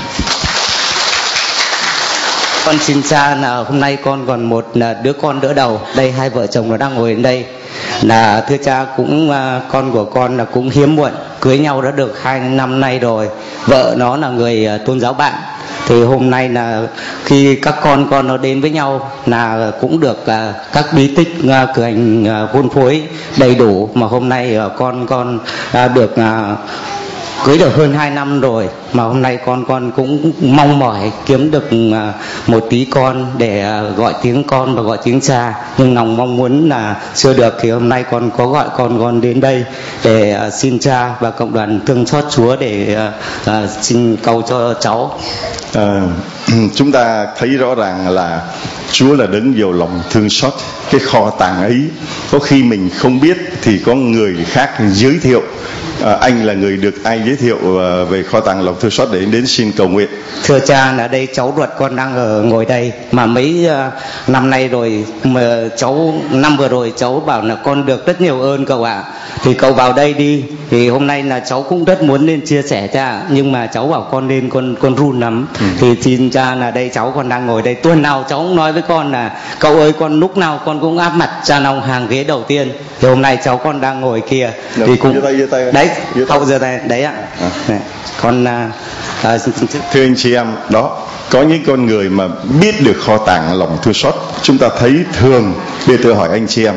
con xin cha là hôm nay con còn một là đứa con đỡ đầu. Đây hai vợ chồng nó đang ngồi đến đây, là thưa cha cũng à, con của con là cũng hiếm muộn, cưới nhau đã được hai năm nay rồi. Vợ nó là người à, tôn giáo bạn, Thì hôm nay là khi các con con nó đến với nhau là cũng được uh, các bí tích uh, cử hành uh, hôn phối đầy đủ, mà hôm nay uh, con con uh, được uh, cưới được hơn hai năm rồi, mà hôm nay con con cũng mong mỏi kiếm được một tí con để gọi tiếng con và gọi tiếng cha, nhưng lòng mong muốn là chưa được, thì hôm nay con có gọi con con đến đây để xin cha và cộng đoàn thương xót Chúa để uh, xin cầu cho cháu. À, chúng ta thấy rõ ràng là Chúa là đấng nhiều lòng thương xót. Cái kho tàng ấy có khi mình không biết thì có người khác giới thiệu. À, anh là người được ai giới thiệu uh, về kho tàng lòng thương xót để đến xin cầu nguyện? Thưa cha, là đây cháu ruột con đang ở ngồi đây, mà mấy uh, năm nay rồi mà cháu năm vừa rồi cháu bảo là con được rất nhiều ơn cậu ạ, thì cậu vào đây đi. Thì hôm nay là cháu cũng rất muốn lên chia sẻ cha, nhưng mà cháu bảo con lên con con run lắm. ừ. Thì xin cha là đây cháu con đang ngồi đây, tuần nào cháu cũng nói với con là cậu ơi, con lúc nào con cũng áp mặt cha Long hàng ghế đầu tiên. Thì hôm nay cháu con đang ngồi kia Được, thì cũng giơ tay, giơ tay. đấy không giơ tay đấy ạ. à. Này, con uh, uh, thưa anh chị em, đó có những con người mà biết được kho tàng lòng thương xót. Chúng ta thấy thường, bây giờ tôi hỏi anh chị em,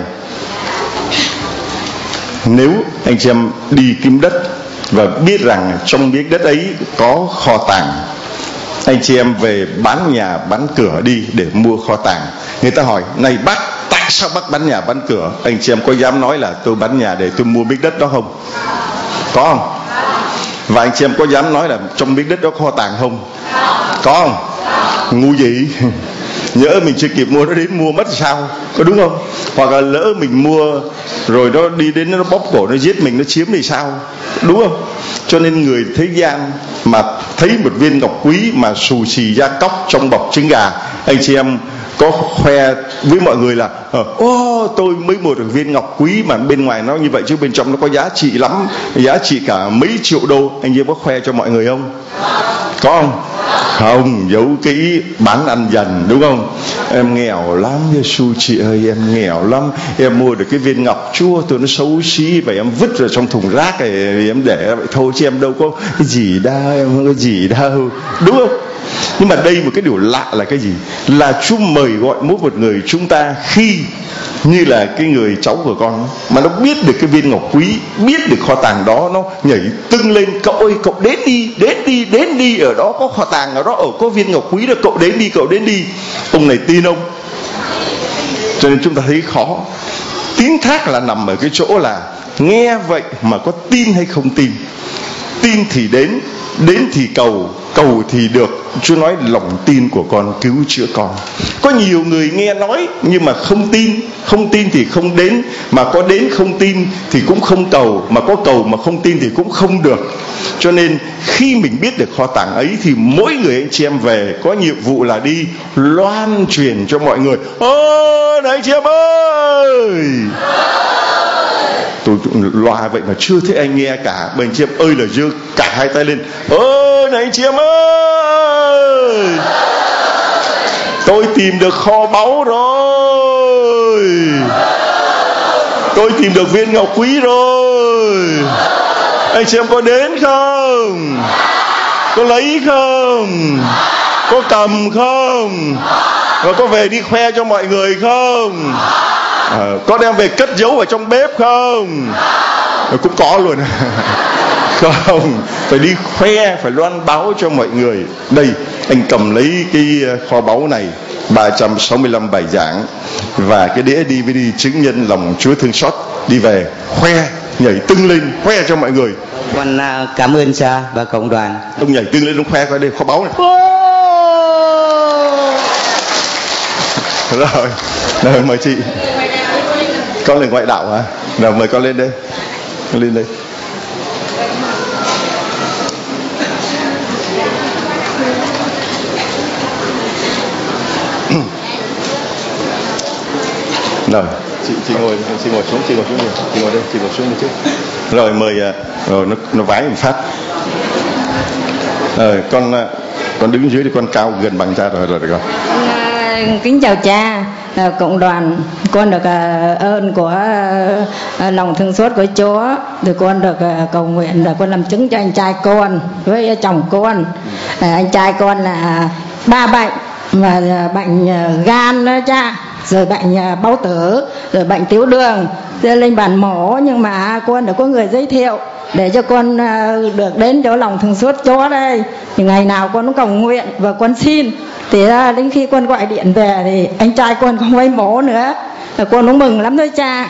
nếu anh chị em đi kiếm đất và biết rằng trong miếng đất ấy có kho tàng, anh chị em về bán nhà bán cửa đi để mua kho tàng. Người ta hỏi, này bác, tại sao bác bán nhà bán cửa? Anh chị em có dám nói là tôi bán nhà để tôi mua miếng đất đó không? Có không? Và anh chị em có dám nói là trong miếng đất đó có kho tàng không? Có không? Ngu gì? Nhỡ mình chưa kịp mua nó đến mua mất sao? Có đúng không? Hoặc là lỡ mình mua rồi nó đi đến nó bóp cổ nó giết mình, nó chiếm thì sao? Đúng không? Cho nên người thế gian mà thấy một viên ngọc quý mà xù xì da cóc trong bọc trứng gà, anh chị em có khoe với mọi người là ô oh, tôi mới mua được viên ngọc quý mà bên ngoài nó như vậy chứ bên trong nó có giá trị lắm, giá trị cả mấy triệu đô, anh chị em có khoe cho mọi người không? Có không? Không, giấu kỹ, bán ăn dần, đúng không? Em nghèo lắm Giê-xu chị ơi, em nghèo lắm, em mua được cái viên ngọc chua tôi nó xấu xí vậy em vứt vào trong thùng rác này em để vậy thôi chứ em đâu có cái gì đâu, em không có gì đâu, đúng không? Nhưng mà đây một cái điều lạ là cái gì? Là Chúa mời gọi mỗi một người chúng ta khi như là cái người cháu của con mà nó biết được cái viên ngọc quý, biết được kho tàng đó, nó nhảy tưng lên, cậu ơi cậu đến đi, đến đi, đến đi, ở đó có kho tàng, ở đó ở có viên ngọc quý đó, cậu đến đi, cậu đến đi. Ông này tin không? Cho nên chúng ta thấy khó. Tiếng thác là nằm ở cái chỗ là nghe vậy mà có tin hay không tin. Tin thì đến, đến thì cầu, cầu thì được. Chúa nói lòng tin của con cứu chữa con. Có nhiều người nghe nói nhưng mà không tin, không tin thì không đến, mà có đến không tin thì cũng không cầu, mà có cầu mà không tin thì cũng không được. Cho nên khi mình biết được kho tàng ấy thì mỗi người anh chị em về có nhiệm vụ là đi loan truyền cho mọi người. Ơ này anh chị em ơi, tôi loa vậy mà chưa thấy anh nghe cả. Bên chị em ơi là giơ cả hai tay lên. Ơ này anh chị em ơi, tôi tìm được kho báu rồi, tôi tìm được viên ngọc quý rồi. Anh chị em có đến không? Có lấy không? Có cầm không? Và có về đi khoe cho mọi người không? À, có đem về cất giấu ở trong bếp không? À, cũng có luôn. Không, phải đi khoe, phải loan báo cho mọi người. Đây, anh cầm lấy cái kho báu này, ba trăm sáu mươi lăm bài giảng và cái đĩa đê vê đê chứng nhân lòng Chúa thương xót, đi về khoe, nhảy tưng lên khoe cho mọi người. Con cảm ơn cha và cộng đoàn. Ông nhảy tưng lên, ông khoe coi đây kho báu này. Rồi, rồi mời chị. Con là ngoại đạo hả? Rồi mời con lên đây. Con lên đây. Rồi, chị chị ngồi, chị ngồi xuống, chị ngồi xuống, chị ngồi đây, chị ngồi xuống một chút. Rồi mời, rồi nó nó vái một phát. Rồi con con đứng dưới thì con cao gần bằng cha rồi rồi được không? kính chào cha, à, cộng đoàn. Con được à, ơn của à, lòng thương xót của Chúa, thì con được à, cầu nguyện là con làm chứng cho anh trai con với chồng con. À, anh trai con là ba bệnh, mà à, bệnh à, gan đó cha, rồi bệnh à, bao tử, rồi bệnh tiểu đường, rồi lên bàn mổ, nhưng mà con được có người giới thiệu để cho con uh, được đến chỗ lòng thương xót Chúa đây. Thì ngày nào con cũng cầu nguyện và con xin, thì uh, đến khi con gọi điện về thì anh trai con không phải mổ nữa, là con cũng mừng lắm đấy cha.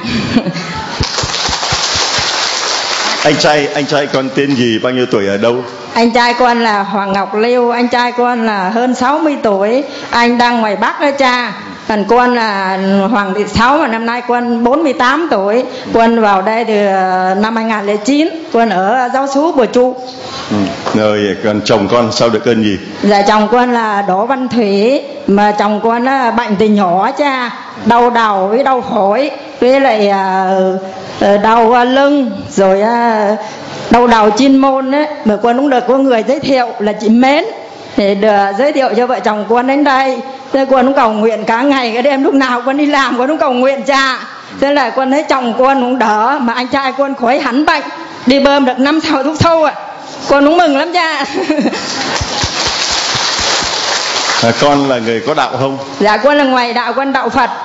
Anh trai anh trai con tên gì, bao nhiêu tuổi, ở đâu? Anh trai con là Hoàng Ngọc Liêu, anh trai con là hơn sáu mươi tuổi, anh đang ngoài Bắc đó cha. Còn con là Hoàng Thị Sáu, mà năm nay con bốn mươi tám tuổi. Con vào đây từ năm hai nghìn không trăm lẻ chín, con ở giáo xứ Bùa Trụ. Ừ. Rồi còn chồng con sao được ơn gì? Dạ chồng con là Đỗ Văn Thủy, mà chồng con bệnh từ nhỏ cha, đau đầu với đau phổi, với lại uh, đau lưng, rồi uh, đau đầu chuyên môn ấy, mà con cũng được có người giới thiệu là chị Mến để được giới thiệu cho vợ chồng con đến đây. Thế con cũng cầu nguyện cả ngày cả đêm, lúc nào con đi làm con cũng cầu nguyện cha. Thế là con thấy chồng con cũng đỡ, mà anh trai con khỏi hẳn bệnh, đi bơm được năm sáu thuốc sâu ạ. Con cũng mừng lắm cha. À, con là người có đạo không? Dạ con là ngoài đạo, con đạo Phật.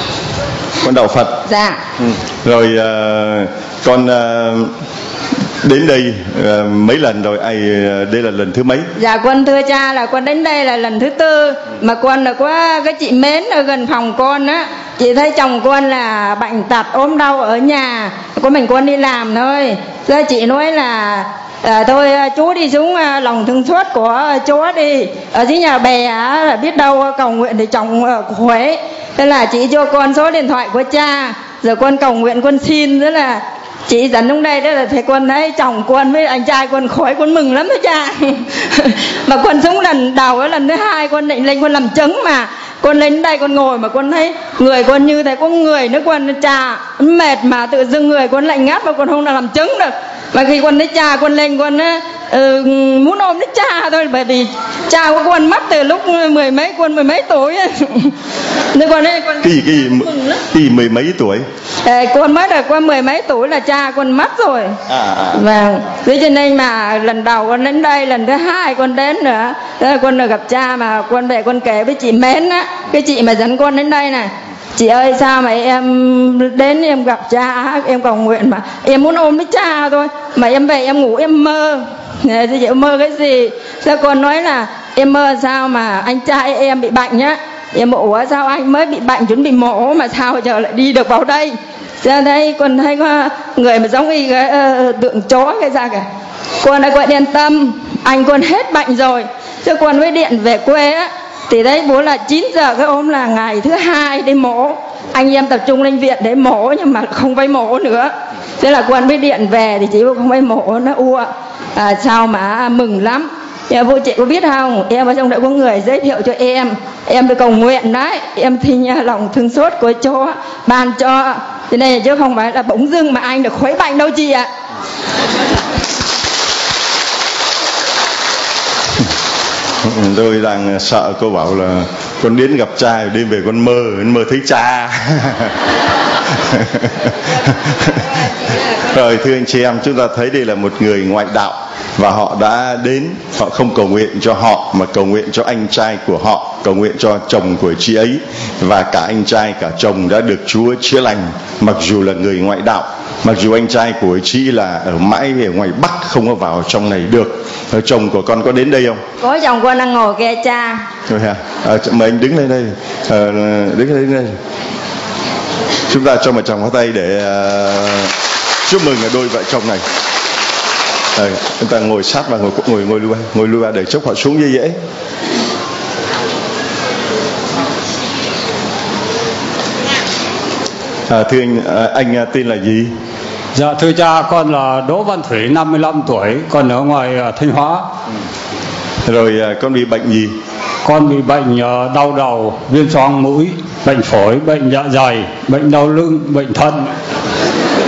Con đạo Phật. Dạ. Ừ. Rồi uh, con uh, đến đây uh, mấy lần rồi? Ai uh, đây là lần thứ mấy? Dạ con thưa cha là con đến đây là lần thứ tư. Mà con là có cái chị Mến ở gần phòng con á, chị thấy chồng con là bệnh tật ốm đau ở nhà, có mình con đi làm thôi. Rồi chị nói là à, thôi chú đi xuống à, lòng thương xót của Chúa đi, ở dưới nhà bè á, là biết đâu cầu nguyện để chồng à, khỏe. Thế là chị cho con số điện thoại của cha, rồi con cầu nguyện con xin, rất là chị dẫn xuống đây, đó là thấy con thấy chồng con với anh trai con khỏi, con mừng lắm đó cha. Mà con xuống lần đầu với lần thứ hai con định lên con làm chứng, mà con lên đây con ngồi mà con thấy người con như thế, có người nữa con cha mệt, mà tự dưng người con lạnh ngắt mà con không làm chứng được. Mà khi con thấy cha con lên con uh, muốn ôm đến cha thôi, bởi vì cha của con mất từ lúc mười mấy con mười mấy tuổi. Nên con ấy con cái gì cái gì cái gì mười mấy tuổi? À, con mới được qua mười mấy tuổi là cha con mất rồi. À, à. Vâng. Thế cho nên mà lần đầu con đến đây, lần thứ hai con đến nữa, thế là con được gặp cha, mà con về con kể với chị Mến á, cái chị mà dẫn con đến đây này: chị ơi sao mà em đến em gặp cha, em cầu nguyện mà em muốn ôm lấy cha thôi, mà em về em ngủ em mơ. Thế chị mơ cái gì? Thế con nói là em mơ sao mà anh trai em bị bệnh nhá. Em bảo ủa sao anh mới bị bệnh chuẩn bị mổ mà sao giờ lại đi được vào đây? Ra đây con thấy có người mà giống y cái uh, tượng chó cái ra kìa. Con đã gọi điện tâm, anh con hết bệnh rồi. Thế con mới điện về quê á, thì đấy bố là chín giờ cái ôm là ngày thứ hai đi mổ. Anh em tập trung lên viện để mổ, nhưng mà không phải mổ nữa. Thế là con mới điện về thì chị không phải mổ, nó ua. À, sao mà mừng lắm. Em vô chị có biết không, em ở trong đấy có người giới thiệu cho em, em được cầu nguyện đấy, em xin lòng thương xót của Chúa ban cho, thế này chứ không phải là bỗng dưng mà anh được khỏi bệnh đâu chị ạ. Tôi đang sợ cô bảo là con đến gặp cha, đêm về con mơ, con mơ thấy cha. Rồi thưa anh chị em, chúng ta thấy đây là một người ngoại đạo, và họ đã đến, họ không cầu nguyện cho họ mà cầu nguyện cho anh trai của họ, cầu nguyện cho chồng của chị ấy, và cả anh trai cả chồng đã được Chúa chữa lành, mặc dù là người ngoại đạo, mặc dù anh trai của chị là ở mãi ở ngoài Bắc không có vào trong này được. Chồng của con có đến đây không? Có, chồng con đang ngồi kia cha. Rồi hả? À, mời anh đứng lên đây, à, đứng lên đây. Chúng ta cho một tràng pháo tay để uh, chúc mừng đôi vợ chồng này. À, chúng ta ngồi sát và ngồi ngồi ngồi lui ngồi lui vào để chốc họ xuống dễ dễ. À, thưa anh, anh tên là gì? Dạ thưa cha, con là Đỗ Văn Thủy, năm mươi lăm tuổi, con ở ngoài Thanh Hóa. Ừ. Rồi con bị bệnh gì? Con bị bệnh đau đầu, viêm xoang mũi, bệnh phổi, bệnh dạ dày, bệnh đau lưng, bệnh thận.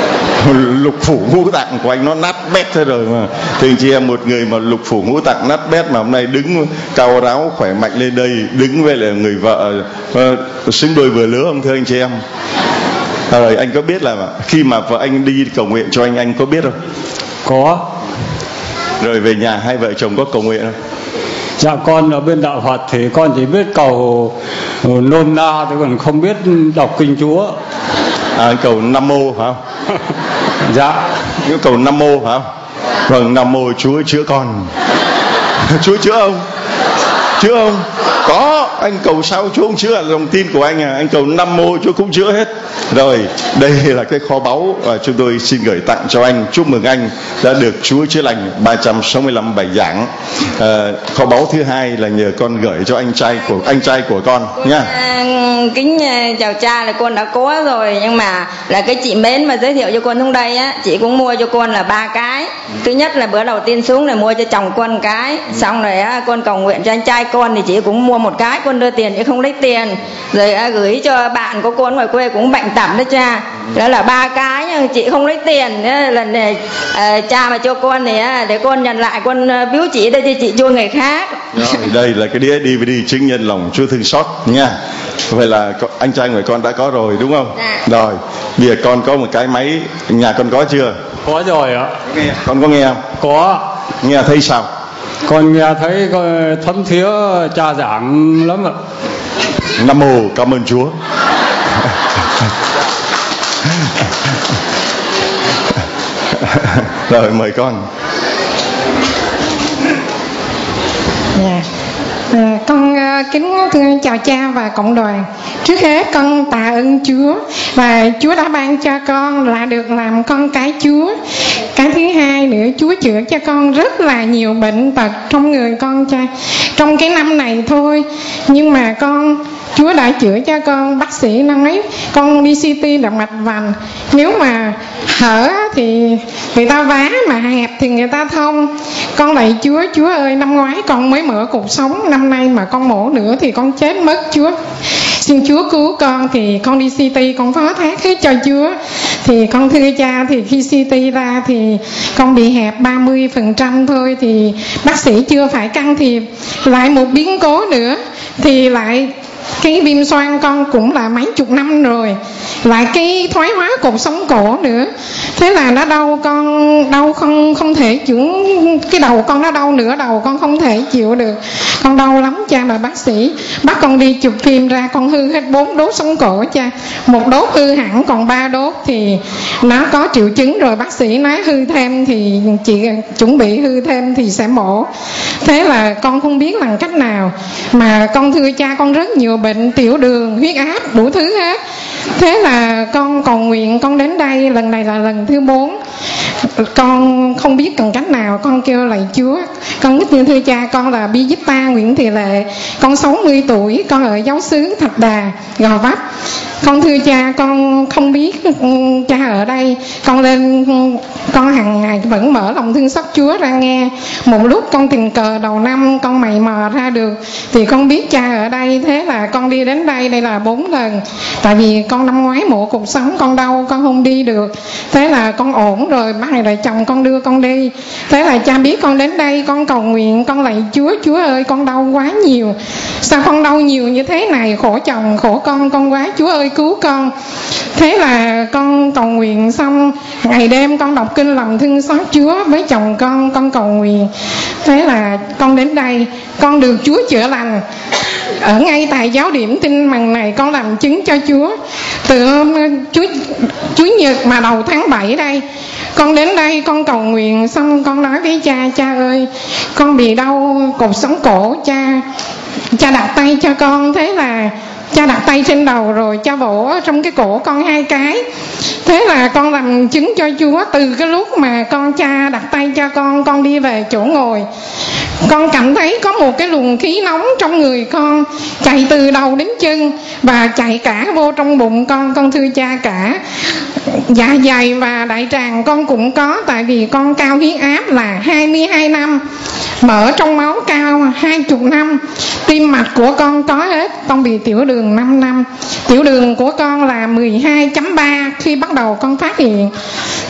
lục phủ ngũ tạng của anh nó nát bét thế rồi mà. Thì anh chị em, một người mà lục phủ ngũ tạng nát bét mà hôm nay đứng cao ráo khỏe mạnh lên đây, đứng với lại người vợ uh, xứng đôi vừa lứa không thưa anh chị em? À, rồi anh có biết là khi mà vợ anh đi cầu nguyện cho anh, anh có biết không? Có. Rồi về nhà hai vợ chồng có cầu nguyện không? Dạ con ở bên đạo Phật thì con chỉ biết cầu nôm na, chứ còn không biết đọc kinh Chúa. À, anh cầu Nam Mô phải không? Dạ. Những cầu Nam Mô phải không? Vâng, Nam Mô Chúa chữa con. Chúa chữa không? Chữa không? Có, anh cầu sao Chúa không chữa, là lòng tin của anh à. Anh cầu Nam Mô Chúa cũng chữa hết. Rồi, đây là cái kho báu và chúng tôi xin gửi tặng cho anh. Chúc mừng anh đã được Chúa chữa lành ba trăm sáu mươi lăm bài giảng. à, Kho báu thứ hai là nhờ con gửi cho anh trai của anh trai của con nha. Kính chào cha, là con đã có rồi, nhưng mà là cái chị Mến mà giới thiệu cho con xuống đây á, chị cũng mua cho con là ba cái. Thứ nhất là bữa đầu tiên xuống là mua cho chồng con cái, xong rồi á con cầu nguyện cho anh trai con thì chị cũng mua một cái, con đưa tiền chứ không lấy tiền. Rồi á, gửi cho bạn của con ngoài quê cũng bệnh tật đó cha, đó là ba cái nhưng chị không lấy tiền. Lần này à, cha mà cho con thì á, để con nhận lại, con biếu chị đây cho chị cho người khác. Rồi, đây là cái đĩa đê vê đê chứng nhân lòng Chúa thương xót nha. Vậy là anh trai người con đã có rồi đúng không? Dạ. Rồi, bây giờ con có một cái máy, nhà con có chưa? Có rồi ạ. Nghe. Con có nghe không? Có. Nghe thấy sao? Con nghe thấy thấm thía cha giảng lắm ạ. Nam Mô, cảm ơn Chúa. Rồi mời con. Yeah. À, con uh, kính chào cha và cộng đoàn. Trước hết con tạ ơn Chúa, và Chúa đã ban cho con là được làm con cái Chúa. Cái thứ hai nữa, Chúa chữa cho con rất là nhiều bệnh tật trong người con cha. Trong cái năm này thôi, nhưng mà con Chúa đã chữa cho con. Bác sĩ nói con đi xê tê động mạch vành, nếu mà hở thì người ta vá, mà hẹp thì người ta thông. Con lạy Chúa, Chúa ơi, năm ngoái con mới mở cuộc sống, năm nay mà con mổ nữa thì con chết mất. Chúa xin Chúa cứu con. Thì con đi xê tê, con phó thác hết cho Chúa. Thì con thưa cha, thì khi xê tê ra thì con bị hẹp ba mươi phần trăm thôi, thì bác sĩ chưa phải can thiệp. Lại một biến cố nữa thì lại cái viêm xoang, con cũng là mấy chục năm rồi, lại cái thoái hóa cột sống cổ nữa. Thế là nó đau, con đau không không thể chịu, cái đầu con nó đau, nửa đầu con không thể chịu được, con đau lắm cha. Mà bác sĩ bắt con đi chụp phim ra, con hư hết bốn đốt sống cổ cha. Một đốt hư hẳn, còn ba đốt thì nó có triệu chứng rồi. Bác sĩ nói hư thêm thì chị chuẩn bị hư thêm thì sẽ mổ. Thế là con không biết làm cách nào. Mà con thưa cha, con rất nhiều bệnh, tiểu đường, huyết áp, đủ thứ hết. Thế là con cầu nguyện, con đến đây lần này là lần thứ bốn. Con không biết cần cách nào, con kêu lạy Chúa. Con như thưa cha, con là Bizita Nguyễn Thị Lệ, con sáu mươi tuổi, con ở giáo xứ Thạch Đà, Gò Vấp. Con thưa cha, con không biết cha ở đây, con lên, con hàng ngày vẫn mở lòng thương xót Chúa ra nghe. Một lúc con tình cờ đầu năm con mày mò ra được thì con biết cha ở đây. Thế là con đi đến đây, đây là bốn lần. Tại vì con năm ngoái mổ cột sống, con đau, con không đi được. Thế là con ổn rồi, bác này là chồng con đưa con đi. Thế là cha biết con đến đây, con cầu nguyện, con lạy Chúa, Chúa ơi, con đau quá nhiều. Sao con đau nhiều như thế này, khổ chồng, khổ con, con quá, Chúa ơi cứu con. Thế là con cầu nguyện xong, ngày đêm con đọc kinh lòng thương xót Chúa với chồng con, con cầu nguyện. Thế là con đến đây, con được Chúa chữa lành. Ở ngay tại giáo điểm Tin Mừng này, con làm chứng cho Chúa. Từ hôm Chúa, Chúa Nhật mà đầu tháng bảy đây, con đến đây con cầu nguyện xong, con nói với cha, cha ơi, con bị đau cột sống cổ, cha cha đặt tay cho con. Thế là cha đặt tay trên đầu rồi cha vỗ trong cái cổ con hai cái. Thế là con làm chứng cho Chúa. Từ cái lúc mà con cha đặt tay cho con, con đi về chỗ ngồi, con cảm thấy có một cái luồng khí nóng trong người con, chạy từ đầu đến chân và chạy cả vô trong bụng con. Con thưa cha, cả dạ dày và đại tràng con cũng có. Tại vì con cao huyết áp là hai mươi hai năm, mỡ trong máu cao hai mươi năm, tim mạch của con có hết. Con bị tiểu đường năm năm, tiểu đường của con là mười hai chấm ba khi bắt đầu con phát hiện.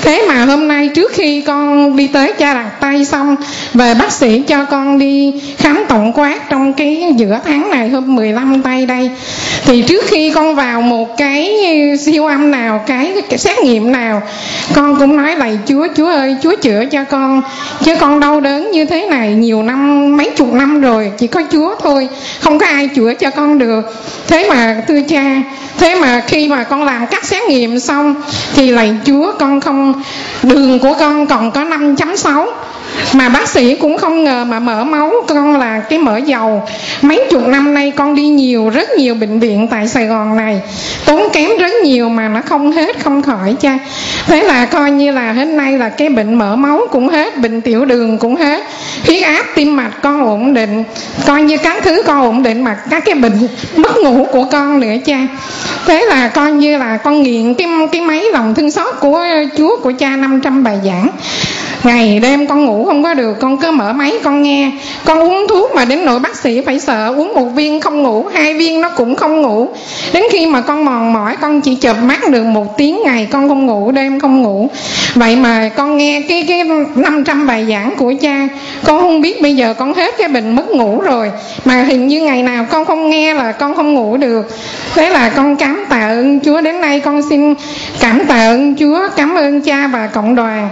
Thế mà hôm nay trước khi con đi tới cha đặt tay xong, về bác sĩ cho con đi khám tổng quát trong cái giữa tháng này hôm mười lăm tây đây, thì trước khi con vào một cái siêu âm nào, cái, cái xét nghiệm nào, con cũng nói lạy Chúa, Chúa ơi Chúa chữa cho con, chứ con đau đớn như thế này nhiều năm, mấy chục năm rồi, chỉ có Chúa thôi, không có ai chữa cho con được. Thế mà thưa cha, thế mà khi mà con làm các xét nghiệm xong thì lạy Chúa, con không, đường của con còn có năm chấm sáu, mà bác sĩ cũng không ngờ mà mỡ máu con là cái mỡ dầu. Mấy chục năm nay con đi nhiều, rất nhiều bệnh viện tại Sài Gòn này, tốn kém rất nhiều mà nó không hết, không khỏi cha. Thế là coi như là hôm nay là cái bệnh mỡ máu cũng hết, bệnh tiểu đường cũng hết, huyết áp tim mạch con ổn định, coi như các thứ con ổn định, mà các cái bệnh mất ngủ của con nữa cha. Thế là coi như là con nghiện cái cái máy lòng thương xót của Chúa của cha, năm trăm bài giảng. Ngày đêm con ngủ không có được, con cứ mở máy con nghe. Con uống thuốc mà đến nỗi bác sĩ phải sợ, uống một viên không ngủ, hai viên nó cũng không ngủ. Đến khi mà con mòn mỏi, con chỉ chợp mắt được một tiếng, ngày con không ngủ, đêm không ngủ. Vậy mà con nghe cái cái năm trăm bài giảng của cha, con không biết bây giờ con hết cái bệnh mất ngủ rồi, mà hình như ngày nào con không nghe là con không ngủ được. Thế là con cảm tạ ơn Chúa, đến nay con xin cảm tạ ơn Chúa, cảm ơn cha và cộng đoàn.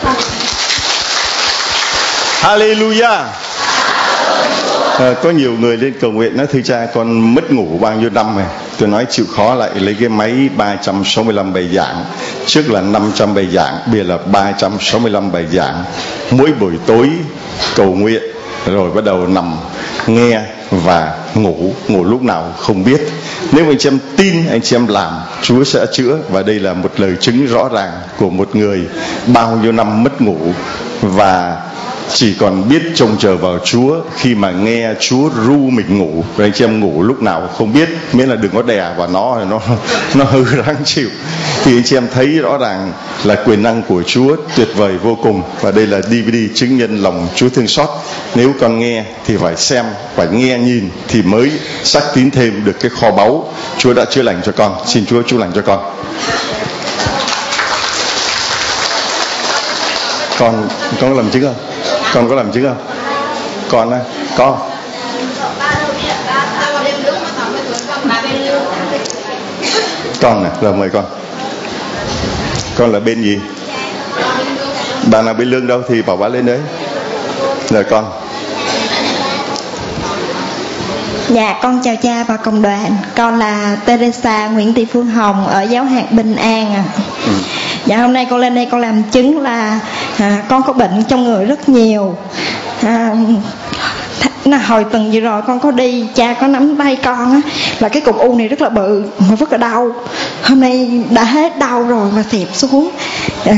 Hallelujah. À, có nhiều người lên cầu nguyện nói thưa cha con mất ngủ bao nhiêu năm rồi. Tôi nói chịu khó lại lấy cái máy ba trăm sáu mươi lăm bài giảng. Trước là năm trăm bài giảng, bây giờ là ba trăm sáu mươi lăm bài giảng. Mỗi buổi tối cầu nguyện rồi bắt đầu nằm nghe và ngủ, ngủ lúc nào không biết. Nếu anh chị em tin, anh chị em làm, Chúa sẽ chữa. Và đây là một lời chứng rõ ràng của một người bao nhiêu năm mất ngủ và chỉ còn biết trông chờ vào Chúa khi mà nghe Chúa ru mình ngủ. Và anh chị em ngủ lúc nào không biết, miễn là đừng có đè vào nó, nó nó hư ráng chịu. Thì anh chị em thấy rõ ràng là quyền năng của Chúa tuyệt vời vô cùng. Và đây là đê vê đê chứng nhân lòng Chúa thương xót. Nếu con nghe thì phải xem, phải nghe nhìn thì mới xác tín thêm được cái kho báu Chúa đã chữa lành cho con. Xin Chúa chữa lành cho con. Con con có làm chứng không? Con có làm chứng không? Con á, có. Con nè, rồi mời con. Con là bên gì? Bà nào bên lương đâu thì bảo bà lên đấy. Rồi con. Dạ, con chào cha và cộng đoàn. Con là Teresa Nguyễn Thị Phương Hồng ở giáo hạt Bình An à. Ừ. Dạ, hôm nay con lên đây con làm chứng là à, con có bệnh trong người rất nhiều. À, là hồi tuần vừa rồi con có đi, cha có nắm tay con á, là cái cục u này rất là bự mà rất là đau. Hôm nay đã hết đau rồi mà xẹp xuống. Dạ.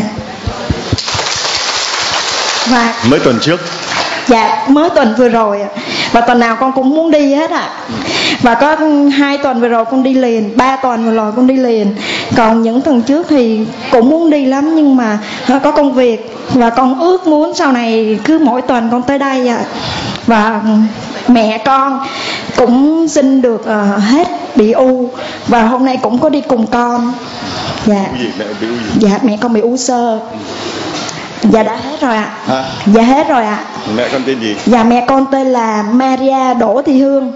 Và mới tuần trước. Dạ, mới tuần vừa rồi. Và tuần nào con cũng muốn đi hết ạ. À. Và có hai tuần vừa rồi con đi liền, ba tuần vừa rồi con đi liền. Còn những tuần trước thì cũng muốn đi lắm, nhưng mà có công việc. Và con ước muốn sau này cứ mỗi tuần con tới đây ạ. À. Và mẹ con cũng xin được uh, hết bị u. Và hôm nay cũng có đi cùng con. Dạ, dạ mẹ con bị u sơ. Dạ đã hết rồi ạ. À. Dạ hết rồi ạ. À. Mẹ con tên gì? Dạ mẹ con tên là Maria Đỗ Thị Hương.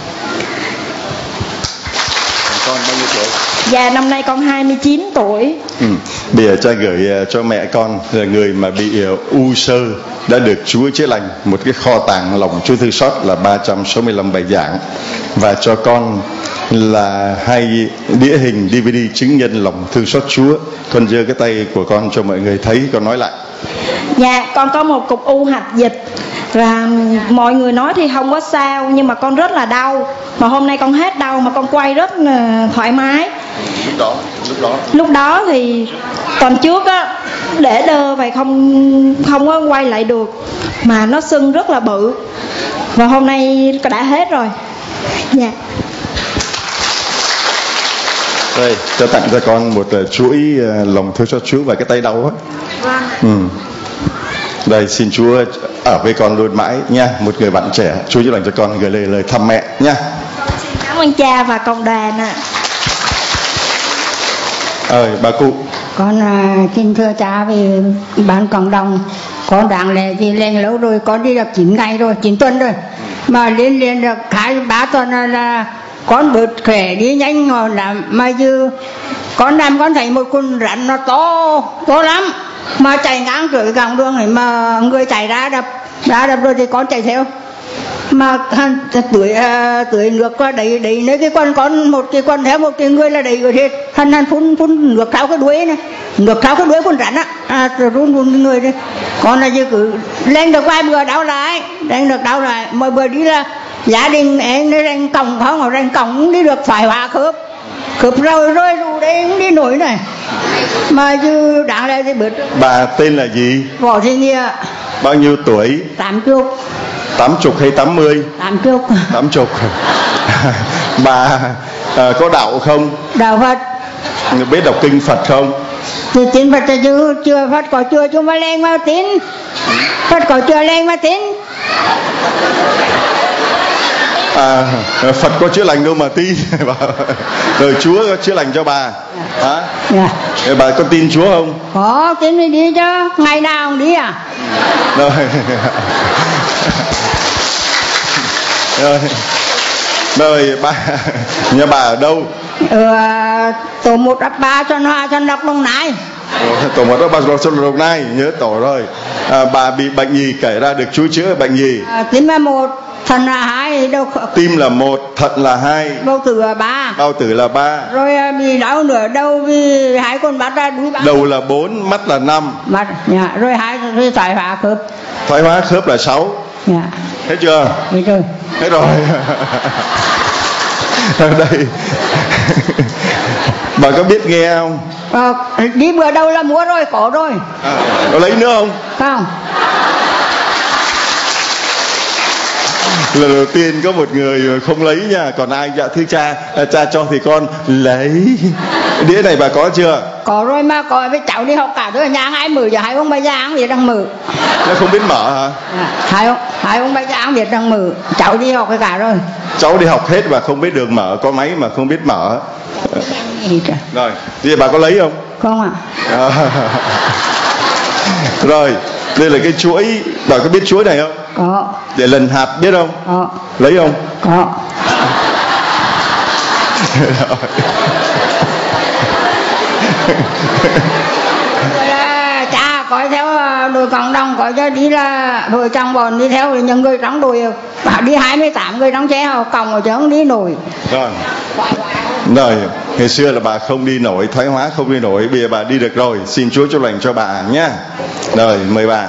Con bao nhiêu tuổi? Dạ năm nay con hai mươi chín tuổi. Ừ. Bây giờ cha gửi cho mẹ con là người mà bị u sơ đã được Chúa chữa lành, một cái kho tàng lòng Chúa thương xót là ba trăm sáu mươi lăm bài giảng, và cho con là hai đĩa hình đê vê đê chứng nhân lòng thương xót Chúa. Con giơ cái tay của con cho mọi người thấy, con nói lại. Dạ, con có một cục u hạch dịch và mọi người nói thì không có sao, nhưng mà con rất là đau. Mà hôm nay con hết đau mà con quay rất thoải mái. Lúc đó, lúc đó. Lúc đó thì tuần trước á, để đơ vậy không không có quay lại được, mà nó sưng rất là bự. Và hôm nay đã hết rồi. Dạ. Đây, cho tặng cho con một uh, chuỗi uh, lòng thương xót Chúa và cái tay đau á. Vâng. Ừ. Đây, xin Chúa ở với con luôn mãi nha. Một người bạn trẻ, Chúa chữa lành cho con, gửi lời lời thăm mẹ nha. Xin cảm ơn cha và cộng đoàn ạ. À. Ờ, bà cụ. Con à, xin thưa cha về ban cộng đồng, con đáng lẽ thì lên lâu rồi, con đi được chín ngày rồi, chín tuần rồi, mà lên lên được hai ba tuần là, là con bớt khỏe đi nhanh rồi làm mà dư con làm con thấy một con rắn nó to to lắm mà chạy ngang dưới gàng đường này mà người chạy ra đập ra đập rồi thì con chạy theo mà tưới tưới nước qua đầy đầy nơi cái con con một cái con theo một cái người là đầy rồi hết hắn hắn phun phun nước tháo cái đuôi này nước tháo cái đuôi con rắn á à, rồi run run người đấy con là như cứ lên được vài bữa đau lại lên được đau lại mọi bữa đi là gia đình em nó đang còng không ở đang còng đi được phải hòa khớp khớp rồi rồi rồi đây đi nổi này mà chứ đáng lẽ thì bớt. Bà tên là gì? Võ Thị Nghĩa. Bao nhiêu tuổi? Tám chục. Tám chục hay tám mươi? Tám chục. Tám chục. Bà à, có đạo không? Đạo Phật. Biết đọc kinh Phật không? Thì tin Phật chứ chưa Phật có chưa chúng mà lên mà tin. Phật có chưa lên mà tin. À, Phật có chữa lành đâu mà tin. Rồi Chúa có chữa lành cho bà hả? Dạ. Bà có tin Chúa không? Có, tin đi đi chứ. Ngày nào không đi à? Rồi. Rồi. Rồi bà, nhà bà ở đâu? Ừ, tổ một ấp ba Xuân Hoa Xuân Lộc Đồng Nai. Tổ một ấp ba Xuân Lộc Đồng Nai, nhớ tổ rồi. À, bà bị bệnh gì kể ra được Chúa chữa bệnh gì? À, tim là một, thận là hai, đâu. Tim là một, thận là hai. Bao tử là ba. Bao tử là ba. Rồi bị đau nửa đầu vì hai con mắt ra đuôi ba. Đầu là bốn, mắt là năm. Mắt, dạ. Rồi hai rồi thoái hóa khớp. Thoái hóa khớp là sáu. Dạ. Hết chưa? Hết rồi. Hết rồi. Ở đây. Bà có biết nghe không? Ờ, đi bữa đâu là mua rồi, có rồi. À, có lấy nữa không? Không. Lần đầu tiên có một người không lấy nha. Còn ai? Dạ thưa cha, cha cho thì con lấy. Đĩa này bà có chưa? Có rồi mà có với cháu đi học cả đứa nhà hai mở giờ hai ông bà giang thì đang mở. Nó không biết mở hả? À, hai ông hai ông bà giang thì đang mở. Cháu đi học cả rồi. Cháu đi học hết và không biết đường mở, có máy mà không biết mở. Rồi, vậy bà có lấy không? Không ạ. À. Rồi, đây là cái chuỗi, bà có biết chuỗi này không? Có. Để lần hạt biết không? Có. Lấy không? Có. Cha có theo đội cộng đồng có cho đi là vợ chồng bọn đi theo những người trong đội đi hai mươi tám người trong xe họ còng ở chứ không đi nổi. Rồi. Rồi, ngày xưa là bà không đi nổi, thoái hóa không đi nổi, bây giờ bà đi được rồi, xin Chúa chúc lành cho bà nhé. Rồi, mời bà.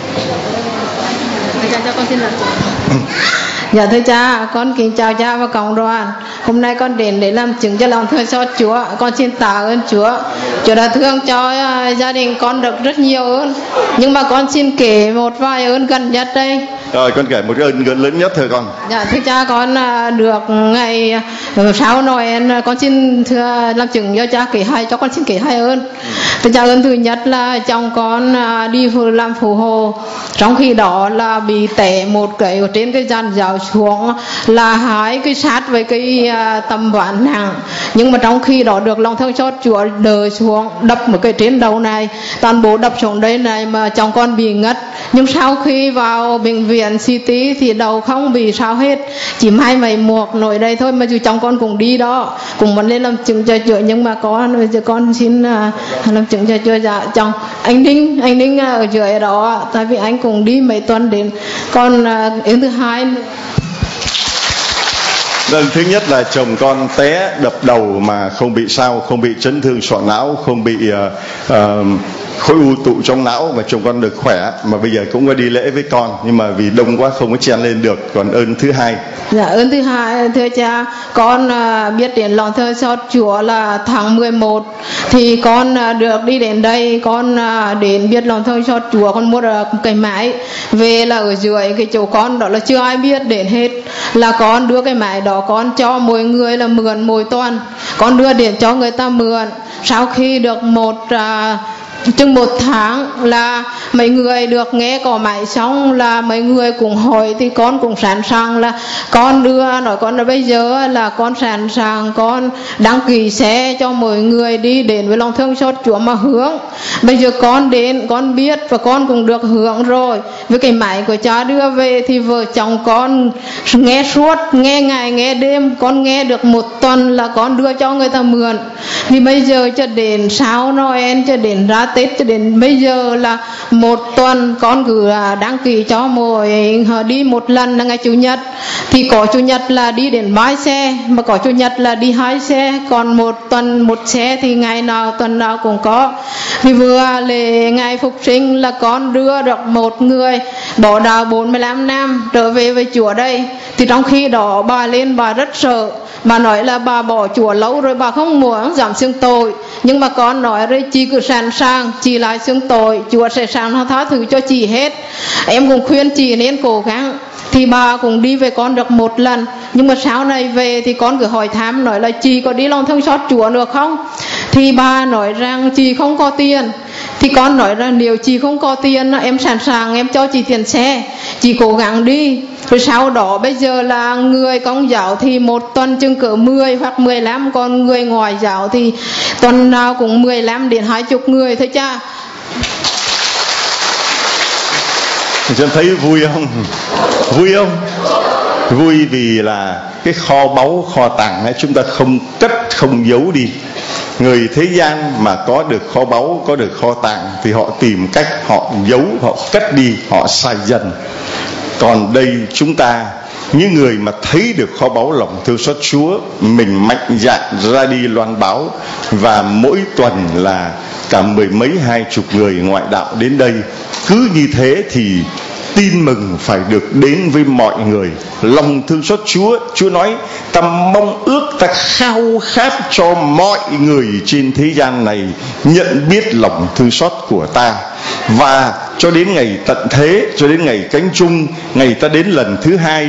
Cho con xin lỗi. Dạ thưa cha, con kính chào cha và cộng đoàn. Hôm nay con đến để làm chứng cho lòng thương xót Chúa. Con xin tạ ơn Chúa. Chúa đã thương cho uh, gia đình con được rất nhiều ơn. Nhưng mà con xin kể một vài ơn gần nhất đây. Rồi con kể một cái ơn lớn nhất thưa con. Dạ thưa cha, con uh, được ngày uh, sau Noel uh, con xin thưa làm chứng cho cha kể hai cho con xin kể hai ơn. Thưa cha, ơn thứ nhất là chồng con uh, đi làm phù hộ. Trong khi đó là bị té một cái ở trên cái dàn giáo xuống là hai cái sát với cái uh, tầm ván nặng, nhưng mà trong khi đó được lòng thương xót Chúa đỡ xuống đập một cái trên đầu này, toàn bộ đập xuống đây này mà chồng con bị ngất. Nhưng sau khi vào bệnh viện xê tê thì đầu không bị sao hết, chỉ mai mày muộc nổi đây thôi, mà dù chồng con cũng đi đó cũng vẫn lên làm chứng cho Chúa. Nhưng mà con bây giờ con xin uh, làm chứng cho Chúa. Dạ chồng anh Đinh anh Đinh uh, ở dưới đó, tại vì anh cũng đi mấy tuần đến. Con uh, thứ hai lần thứ nhất là chồng con té đập đầu mà không bị sao, không bị chấn thương sọ não, không bị uh, uh, khối u tụ trong não, và chồng con được khỏe, mà bây giờ cũng có đi lễ với con, nhưng mà vì đông quá không có chen lên được. Còn ơn thứ hai? Dạ ơn thứ hai thưa cha, con uh, biết đến lòng thương xót Chúa là tháng mười một thì con uh, được đi đến đây, con uh, đến biết lòng thương xót Chúa, con mua được cái máy về là ở dưới cái chỗ con đó là chưa ai biết đến hết, là con đưa cái máy đó con cho mỗi người là mượn mỗi tuần, con đưa đến cho người ta mượn. Sau khi được một uh, chừng một tháng là mấy người được nghe cỏ mãi xong là mấy người cùng hỏi thì con cũng sẵn sàng là con đưa, nói con là bây giờ là con sẵn sàng con đăng ký xe cho mọi người đi đến với lòng thương xót Chúa mà hướng. Bây giờ con đến con biết và con cũng được hưởng rồi. Với cái máy của cha đưa về thì vợ chồng con nghe suốt, nghe ngày nghe đêm, con nghe được một tuần là con đưa cho người ta mượn. Thì bây giờ cho đến sau Noel, cho đến ra Tết, cho đến bây giờ là một tuần con cứ đăng ký cho mỗi đi một lần là ngày Chủ nhật. Thì có Chủ nhật là đi đến ba xe, mà có Chủ nhật là đi hai xe, còn một tuần một xe thì ngày nào tuần nào cũng có. Thì vừa lễ ngày phục sinh là con đưa được một người bỏ đạo bốn mươi lăm năm trở về với Chúa đây. Thì trong khi đó bà lên bà rất sợ, bà nói là bà bỏ Chúa lâu rồi, bà không muốn giảm xưng tội. Nhưng mà con nói rồi, chị cứ sẵn sàng, chị lại xưng tội, Chúa sẽ sẵn tha thứ cho chị hết. Em cũng khuyên chị nên cố gắng. Thì bà cũng đi về con được một lần. Nhưng mà sau này về thì con cứ hỏi thăm, nói là chị có đi lòng thương xót Chúa được không? Thì bà nói rằng chị không có tiền. Thì con nói rằng nếu chị không có tiền, em sẵn sàng em cho chị tiền xe, chị cố gắng đi. Rồi sau đó bây giờ là người Công giáo thì một tuần chừng cỡ mười hoặc mười lăm, còn người Ngoại giáo thì tuần nào cũng mười lăm đến hai mươi người thôi cha. Cho thấy vui không? Vui không? Vui vì là cái kho báu, kho tàng ấy, chúng ta không cất, không giấu đi. Người thế gian mà có được kho báu, có được kho tàng thì họ tìm cách, họ giấu, họ cất đi, họ xài dần. Còn đây chúng ta, những người mà thấy được kho báu lòng thương xót Chúa, mình mạnh dạn ra đi loan báo. Và mỗi tuần là cả mười mấy hai chục người ngoại đạo đến đây. Cứ như thế thì tin mừng phải được đến với mọi người. Lòng thương xót Chúa, Chúa nói ta mong ước, ta khao khát cho mọi người trên thế gian này nhận biết lòng thương xót của ta. Và cho đến ngày tận thế, cho đến ngày cánh chung, ngày ta đến lần thứ hai,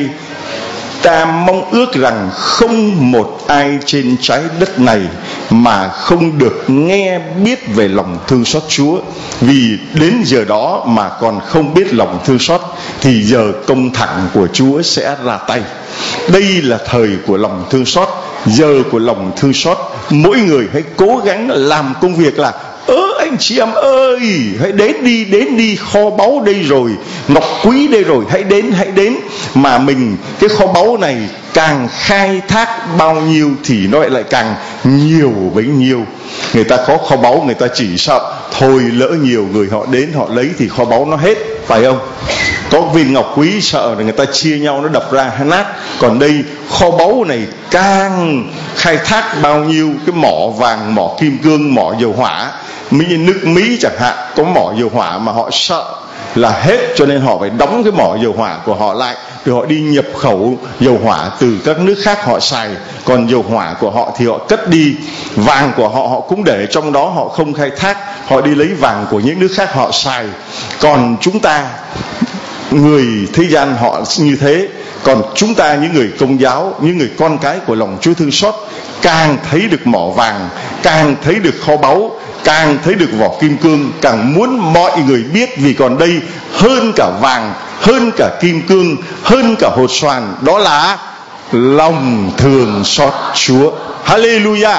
ta mong ước rằng không một ai trên trái đất này mà không được nghe biết về lòng thương xót Chúa. Vì đến giờ đó mà còn không biết lòng thương xót thì giờ công thẳng của Chúa sẽ ra tay. Đây là thời của lòng thương xót, giờ của lòng thương xót. Mỗi người hãy cố gắng làm công việc là ơ anh chị em ơi, hãy đến đi, đến đi, kho báu đây rồi, ngọc quý đây rồi, hãy đến, hãy đến. Mà mình, cái kho báu này càng khai thác bao nhiêu thì nó lại càng nhiều bấy nhiêu. Người ta có kho báu, người ta chỉ sợ thôi lỡ nhiều người họ đến họ lấy thì kho báu nó hết, phải không? Có viên ngọc quý sợ là người ta chia nhau nó đập ra nát. Còn đây kho báu này càng khai thác bao nhiêu, cái mỏ vàng, mỏ kim cương, mỏ dầu hỏa. Mỹ, nước Mỹ chẳng hạn có mỏ dầu hỏa mà họ sợ là hết, cho nên họ phải đóng cái mỏ dầu hỏa của họ lại, rồi họ đi nhập khẩu dầu hỏa từ các nước khác họ xài. Còn dầu hỏa của họ thì họ cất đi. Vàng của họ họ cũng để trong đó, họ không khai thác, họ đi lấy vàng của những nước khác họ xài. Còn chúng ta, người thế gian họ như thế. Còn chúng ta, những người Công giáo, những người con cái của lòng Chúa thương xót, càng thấy được mỏ vàng, càng thấy được kho báu, càng thấy được vỏ kim cương, càng muốn mọi người biết. Vì còn đây hơn cả vàng, hơn cả kim cương, hơn cả hột xoàn, đó là lòng thương xót Chúa. Hallelujah.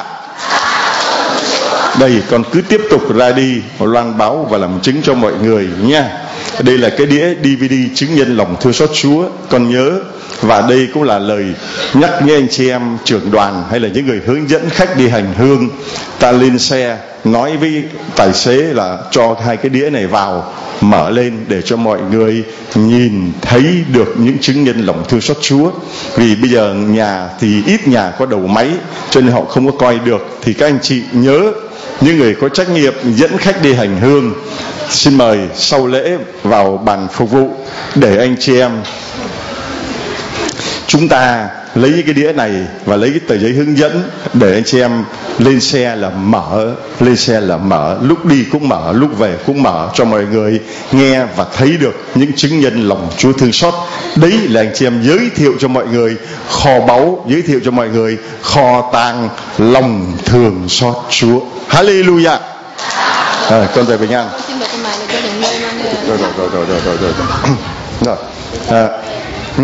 Đây, con cứ tiếp tục ra đi loan báo và làm chứng cho mọi người nha. Đây là cái đĩa đê vê đê chứng nhân lòng thương xót Chúa, con nhớ. Và đây cũng là lời nhắc với anh chị em trưởng đoàn hay là những người hướng dẫn khách đi hành hương. Ta lên xe nói với tài xế là cho hai cái đĩa này vào, mở lên để cho mọi người nhìn thấy được những chứng nhân lòng thương xót Chúa. Vì bây giờ nhà thì ít nhà có đầu máy, cho nên họ không có coi được. Thì các anh chị nhớ, những người có trách nhiệm dẫn khách đi hành hương, xin mời sau lễ vào bàn phục vụ để anh chị em chúng ta lấy cái đĩa này và lấy cái tờ giấy hướng dẫn để anh chị em lên xe là mở, lên xe là mở, lúc đi cũng mở, lúc về cũng mở, cho mọi người nghe và thấy được những chứng nhân lòng Chúa thương xót. Đấy là anh chị em giới thiệu cho mọi người kho báu, giới thiệu cho mọi người kho tàng lòng thương xót Chúa. Hallelujah. À, con về bình an. Rồi rồi rồi rồi rồi rồi rồi. Rồi. À, ừ.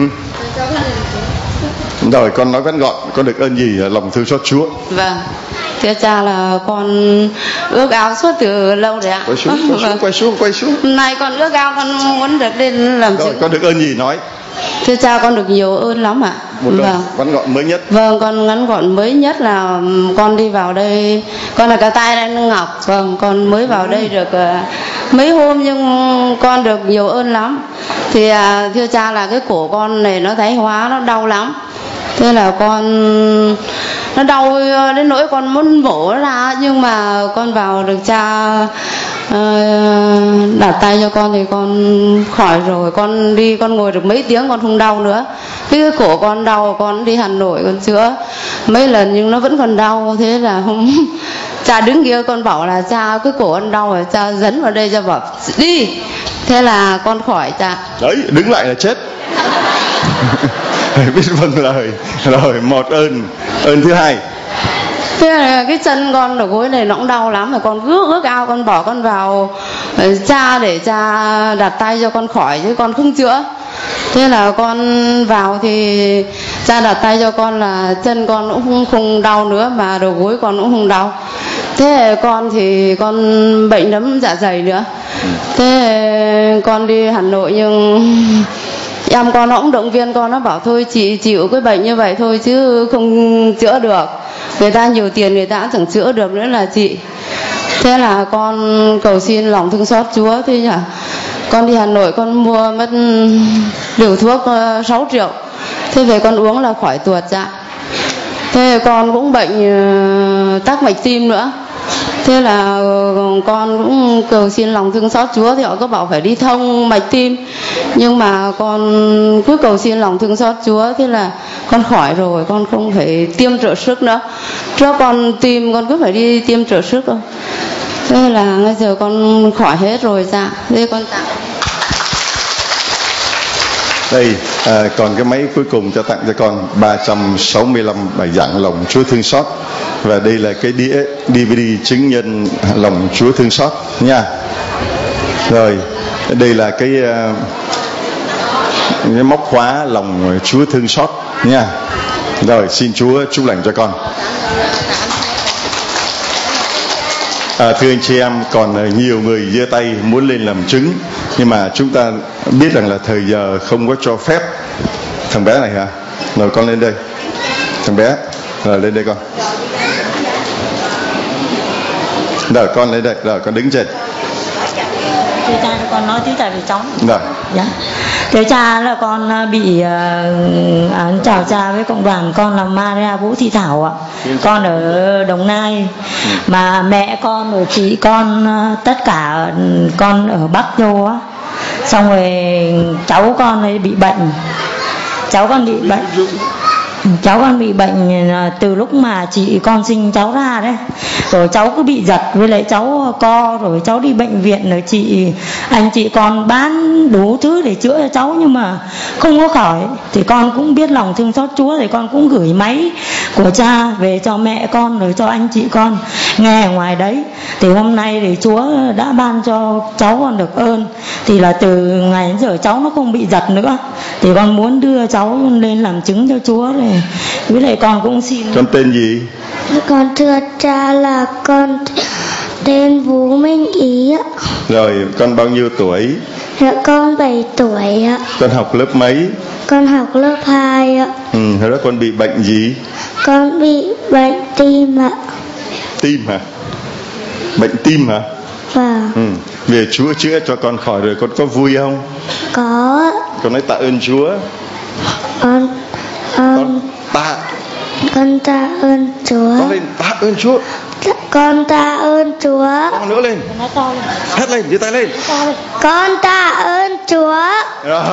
Rồi con nói ngắn gọn, con được ơn gì lòng thương xót Chúa? Vâng, thưa cha là con ước ao suốt từ lâu rồi ạ. Quay xuống, quay xuống, quay xuống, quay xuống. Hôm nay con ước ao con muốn được lên làm Rồi, con được ơn gì nói? Thưa cha con được nhiều ơn lắm ạ. Một vâng. ơn ngắn gọn mới nhất. Vâng, con ngắn gọn mới nhất là con đi vào đây, con là cả tay đang ngọc. Vâng, con mới vào đây được uh, mấy hôm nhưng con được nhiều ơn lắm. Thì uh, thưa cha là cái cổ con này nó thái hóa, nó đau lắm. Thế là con nó đau đến nỗi con muốn mổ ra, nhưng mà con vào được cha uh, đặt tay cho con thì con khỏi rồi. Con đi con ngồi được mấy tiếng con không đau nữa. Cái, cái cổ con đau, con đi Hà Nội con chữa mấy lần nhưng nó vẫn còn đau. Thế là không cha đứng kia con bảo là cha cái cổ con đau rồi, cha dẫn vào đây cha bảo đi. Thế là con khỏi cha. Đấy, đứng lại là chết. Biết vâng lời. Rồi một ơn. Ơn thứ hai. Thế là cái chân con ở gối này nó cũng đau lắm, rồi con cứ ước ao con bỏ con vào cha để cha đặt tay cho con khỏi chứ con không chữa. Thế là con vào thì cha đặt tay cho con là chân con cũng không, không đau nữa, mà đầu gối con cũng không đau. Thế con thì con bệnh nấm dạ dày nữa. Thế con đi Hà Nội nhưng em con nó cũng động viên con, nó bảo thôi chị chịu cái bệnh như vậy thôi chứ không chữa được, người ta nhiều tiền người ta cũng chẳng chữa được nữa là chị. Thế là con cầu xin lòng thương xót Chúa. Thế nhỉ, con đi Hà Nội con mua mất liều thuốc sáu triệu. Thế về con uống là khỏi tuột dạ. Thế con cũng bệnh tắc mạch tim nữa. Thế là con cũng cầu xin lòng thương xót Chúa, thì họ có bảo phải đi thông mạch tim, nhưng mà con cứ cầu xin lòng thương xót Chúa. Thế là con khỏi rồi, con không phải tiêm trợ sức nữa. Trước con tim con cứ phải đi tiêm trợ sức thôi. Thế là bây giờ con khỏi hết rồi dạ. Thế con tặng đây à, còn cái máy cuối cùng cho tặng cho con ba trăm sáu mươi lăm bài giảng lòng Chúa thương xót, và đây là cái đĩa đê vê đê chứng nhân lòng Chúa thương xót nha. Rồi đây là cái uh, cái móc khóa lòng Chúa thương xót nha. Rồi xin Chúa chúc lành cho con. À, thưa anh chị em, còn nhiều người giơ tay muốn lên làm chứng, nhưng mà chúng ta biết rằng là thời giờ không có cho phép. Thằng bé này hả? Rồi con lên đây. Thằng bé, rồi lên đây con. Rồi con lên đây, rồi con đứng trên. Thưa cha, con nói tí tại vì cháu. Rồi. Dạ. Thưa cha là con bị uh, chào cha với cộng đoàn, con là Maria Vũ Thị Thảo ạ. Con ở Đồng Nai, mà mẹ con rồi chị con tất cả con ở Bắc Đô á. Xong rồi cháu con ấy bị bệnh. Cháu con bị bệnh. Cháu con bị bệnh từ lúc mà chị con sinh cháu ra đấy. Rồi cháu cứ bị giật, với lại cháu co, rồi cháu đi bệnh viện, rồi chị anh chị con bán đủ thứ để chữa cho cháu nhưng mà không có khỏi. Thì con cũng biết lòng thương xót Chúa, thì con cũng gửi máy của cha về cho mẹ con rồi cho anh chị con nghe ở ngoài đấy. Thì hôm nay thì Chúa đã ban cho cháu con được ơn, thì là từ ngày đến giờ cháu nó không bị giật nữa. Thì con muốn đưa cháu lên làm chứng cho Chúa này. Với lại con cũng xin. Con tên gì? Con thưa cha là con tên Vũ Minh Ý ạ. Rồi con bao nhiêu tuổi? Dạ con bảy tuổi ạ. Con học lớp mấy? Con học lớp hai ạ. Ừ, hồi đó con bị bệnh gì? Con bị bệnh tim ạ. Tim hả? Bệnh tim hả? Vâng. Ừ. Về Chúa chữa cho con khỏi rồi, con có vui không? Có ạ. Con nói tạ ơn Chúa. Con Con tạ. Con tạ ơn Chúa. Con lên tạ ơn Chúa. Con tạ ơn Chúa. Con nữa lên. Hét lên, giơ tay lên. Con tạ ơn Chúa. Rồi.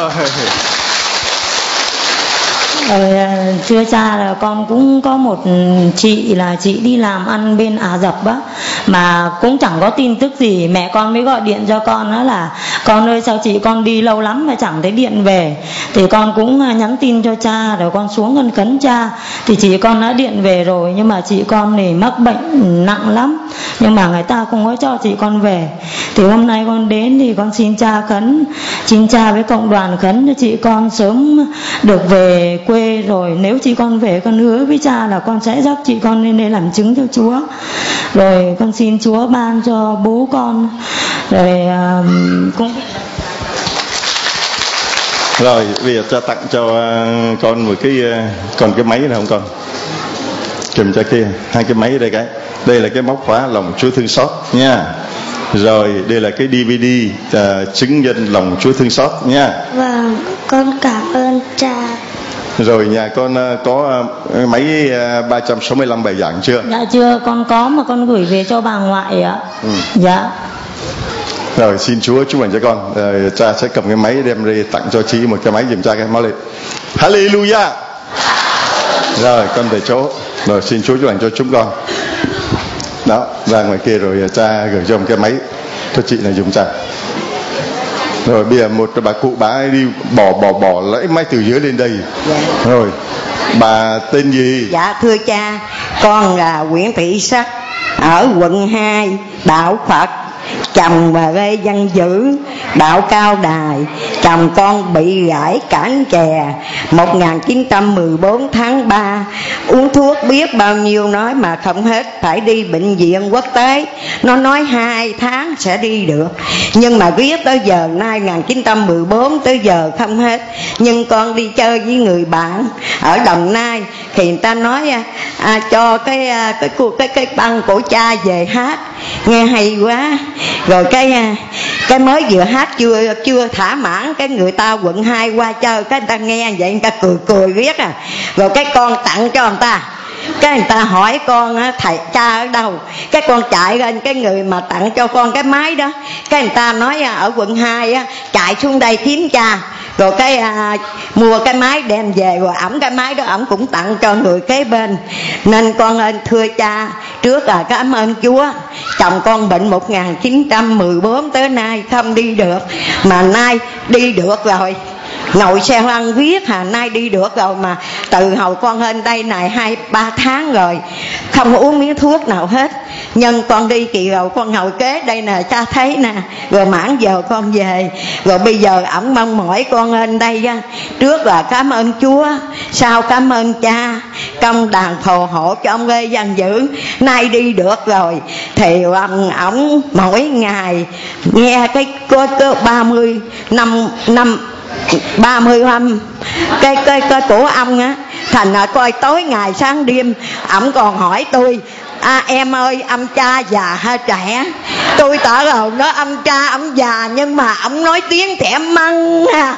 Rồi thưa cha là con cũng có một chị là chị đi làm ăn bên Ả Rập á, mà cũng chẳng có tin tức gì. Mẹ con mới gọi điện cho con đó là con ơi sao chị con đi lâu lắm mà chẳng thấy điện về. Thế thì con cũng nhắn tin cho cha rồi con xuống con khấn cha. Thì chị con đã điện về rồi, nhưng mà chị con thì mắc bệnh nặng lắm, nhưng mà người ta không có cho chị con về. Thì hôm nay con đến thì con xin cha khấn, xin cha với cộng đoàn khấn cho chị con sớm được về quê. Rồi nếu chị con về, con hứa với cha là con sẽ dắt chị con lên đây làm chứng cho Chúa. Rồi con xin Chúa ban cho bố con. Rồi uh, cũng rồi bây giờ cha tặng cho uh, con một cái uh, còn cái máy này không con? Cầm cho kia hai cái máy ở đây, cái đây là cái móc khóa lòng Chúa thương xót nha. Rồi đây là cái đê vê đê uh, chứng nhân lòng Chúa thương xót nha. Vâng, con cảm ơn cha. Rồi nhà con uh, có uh, máy uh, ba trăm sáu mươi lăm bài giảng chưa? Dạ chưa, con có mà con gửi về cho bà ngoại ạ. Ừ. Dạ. Rồi xin Chúa chúc lành cho con. Rồi, cha sẽ cầm cái máy đem đi tặng cho chị một cái máy giùm cha, cái máu lên. Hallelujah. Rồi con về chỗ. Rồi xin Chúa chúc lành cho chúng con. Đó, ra ngoài kia rồi cha gửi cho một cái máy cho chị này dùng cha. Rồi bây giờ một bà cụ bà ấy đi bỏ bỏ bỏ lấy máy từ dưới lên đây. Dạ. Rồi bà tên gì? Dạ thưa cha, con là Nguyễn Thị Sắc ở quận hai, đạo Phật. Chồng bà Lê Văn Dữ, đạo Cao Đài. Chồng con bị gãy cẳng chè một nghìn chín trăm mười bốn tháng ba. Uống thuốc biết bao nhiêu nói mà không hết, phải đi bệnh viện quốc tế. Nó nói hai tháng sẽ đi được, nhưng mà viết tới giờ nay một nghìn chín trăm mười bốn tới giờ không hết. Nhưng con đi chơi với người bạn ở Đồng Nai thì người ta nói à, cho cái cái cái cái, cái băng của cha về hát, nghe hay quá. Rồi cái cái mới vừa hát chưa chưa thỏa mãn, cái người ta quận hai qua chơi, cái người ta nghe vậy người ta cười cười riết à. Rồi cái con tặng cho người ta, cái người ta hỏi con thầy cha ở đâu, cái con chạy lên cái người mà tặng cho con cái máy đó, cái người ta nói ở quận hai á, chạy xuống đây kiếm cha. Rồi cái à, mua cái máy đem về, rồi ổng cái máy đó ổng cũng tặng cho người kế bên. Nên con ơn thưa cha, trước là cảm ơn Chúa. Chồng con bệnh một nghìn chín trăm mười bốn tới nay không đi được, mà nay đi được rồi. Ngồi xe lăn viết hà, nay đi được rồi. Mà từ hồi con lên đây này hai ba tháng rồi, không uống miếng thuốc nào hết. Nhưng con đi kỳ rồi con ngồi kế đây nè, cha thấy nè. Rồi mãn giờ con về. Rồi bây giờ ổng mong mỏi con lên đây á. Trước là cảm ơn Chúa, sau cảm ơn cha, công đàn phù hộ cho ông Lê Văn Dữ. Nay đi được rồi thì ông ổng mỗi ngày nghe cái cơ cơ ba mươi năm năm ba mươi năm cái cái cái của ông á, thành là coi tối ngày sáng đêm ổng còn hỏi tôi à, em ơi ông cha già hay trẻ? Tôi tỏ lời đó ông cha ông già, nhưng mà ông nói tiếng trẻ măng à.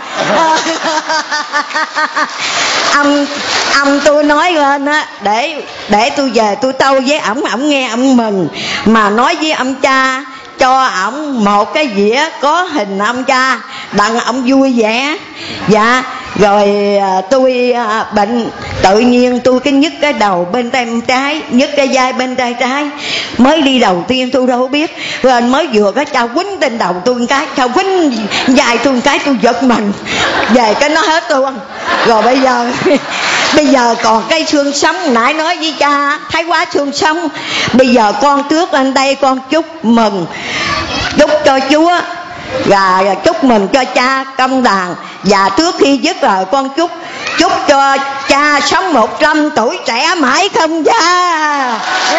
ông ông tôi nói lên á, để để tôi về tôi tâu với ổng, ổng nghe ổng mừng. Mà nói với ông cha cho ổng một cái dĩa có hình ông cha, đặng ổng vui vẻ. Dạ. Rồi à, tôi à, bệnh tự nhiên tôi cái nhức cái đầu bên tay trái, nhức cái vai bên tay trái. Mới đi đầu tiên tôi đâu biết, rồi mới vừa cái chao quýnh trên đầu tôi một cái, chao quýnh vai tôi một cái, tôi giật mình về cái nó hết luôn. Rồi bây giờ bây giờ còn cái xương sống, nãy nói với cha thấy quá xương sống. Bây giờ con trước lên đây con chúc mừng, chúc cho Chúa và chúc mừng cho cha công đàn. Và trước khi dứt lời con chúc chúc cho cha sống một trăm tuổi trẻ mãi không cha.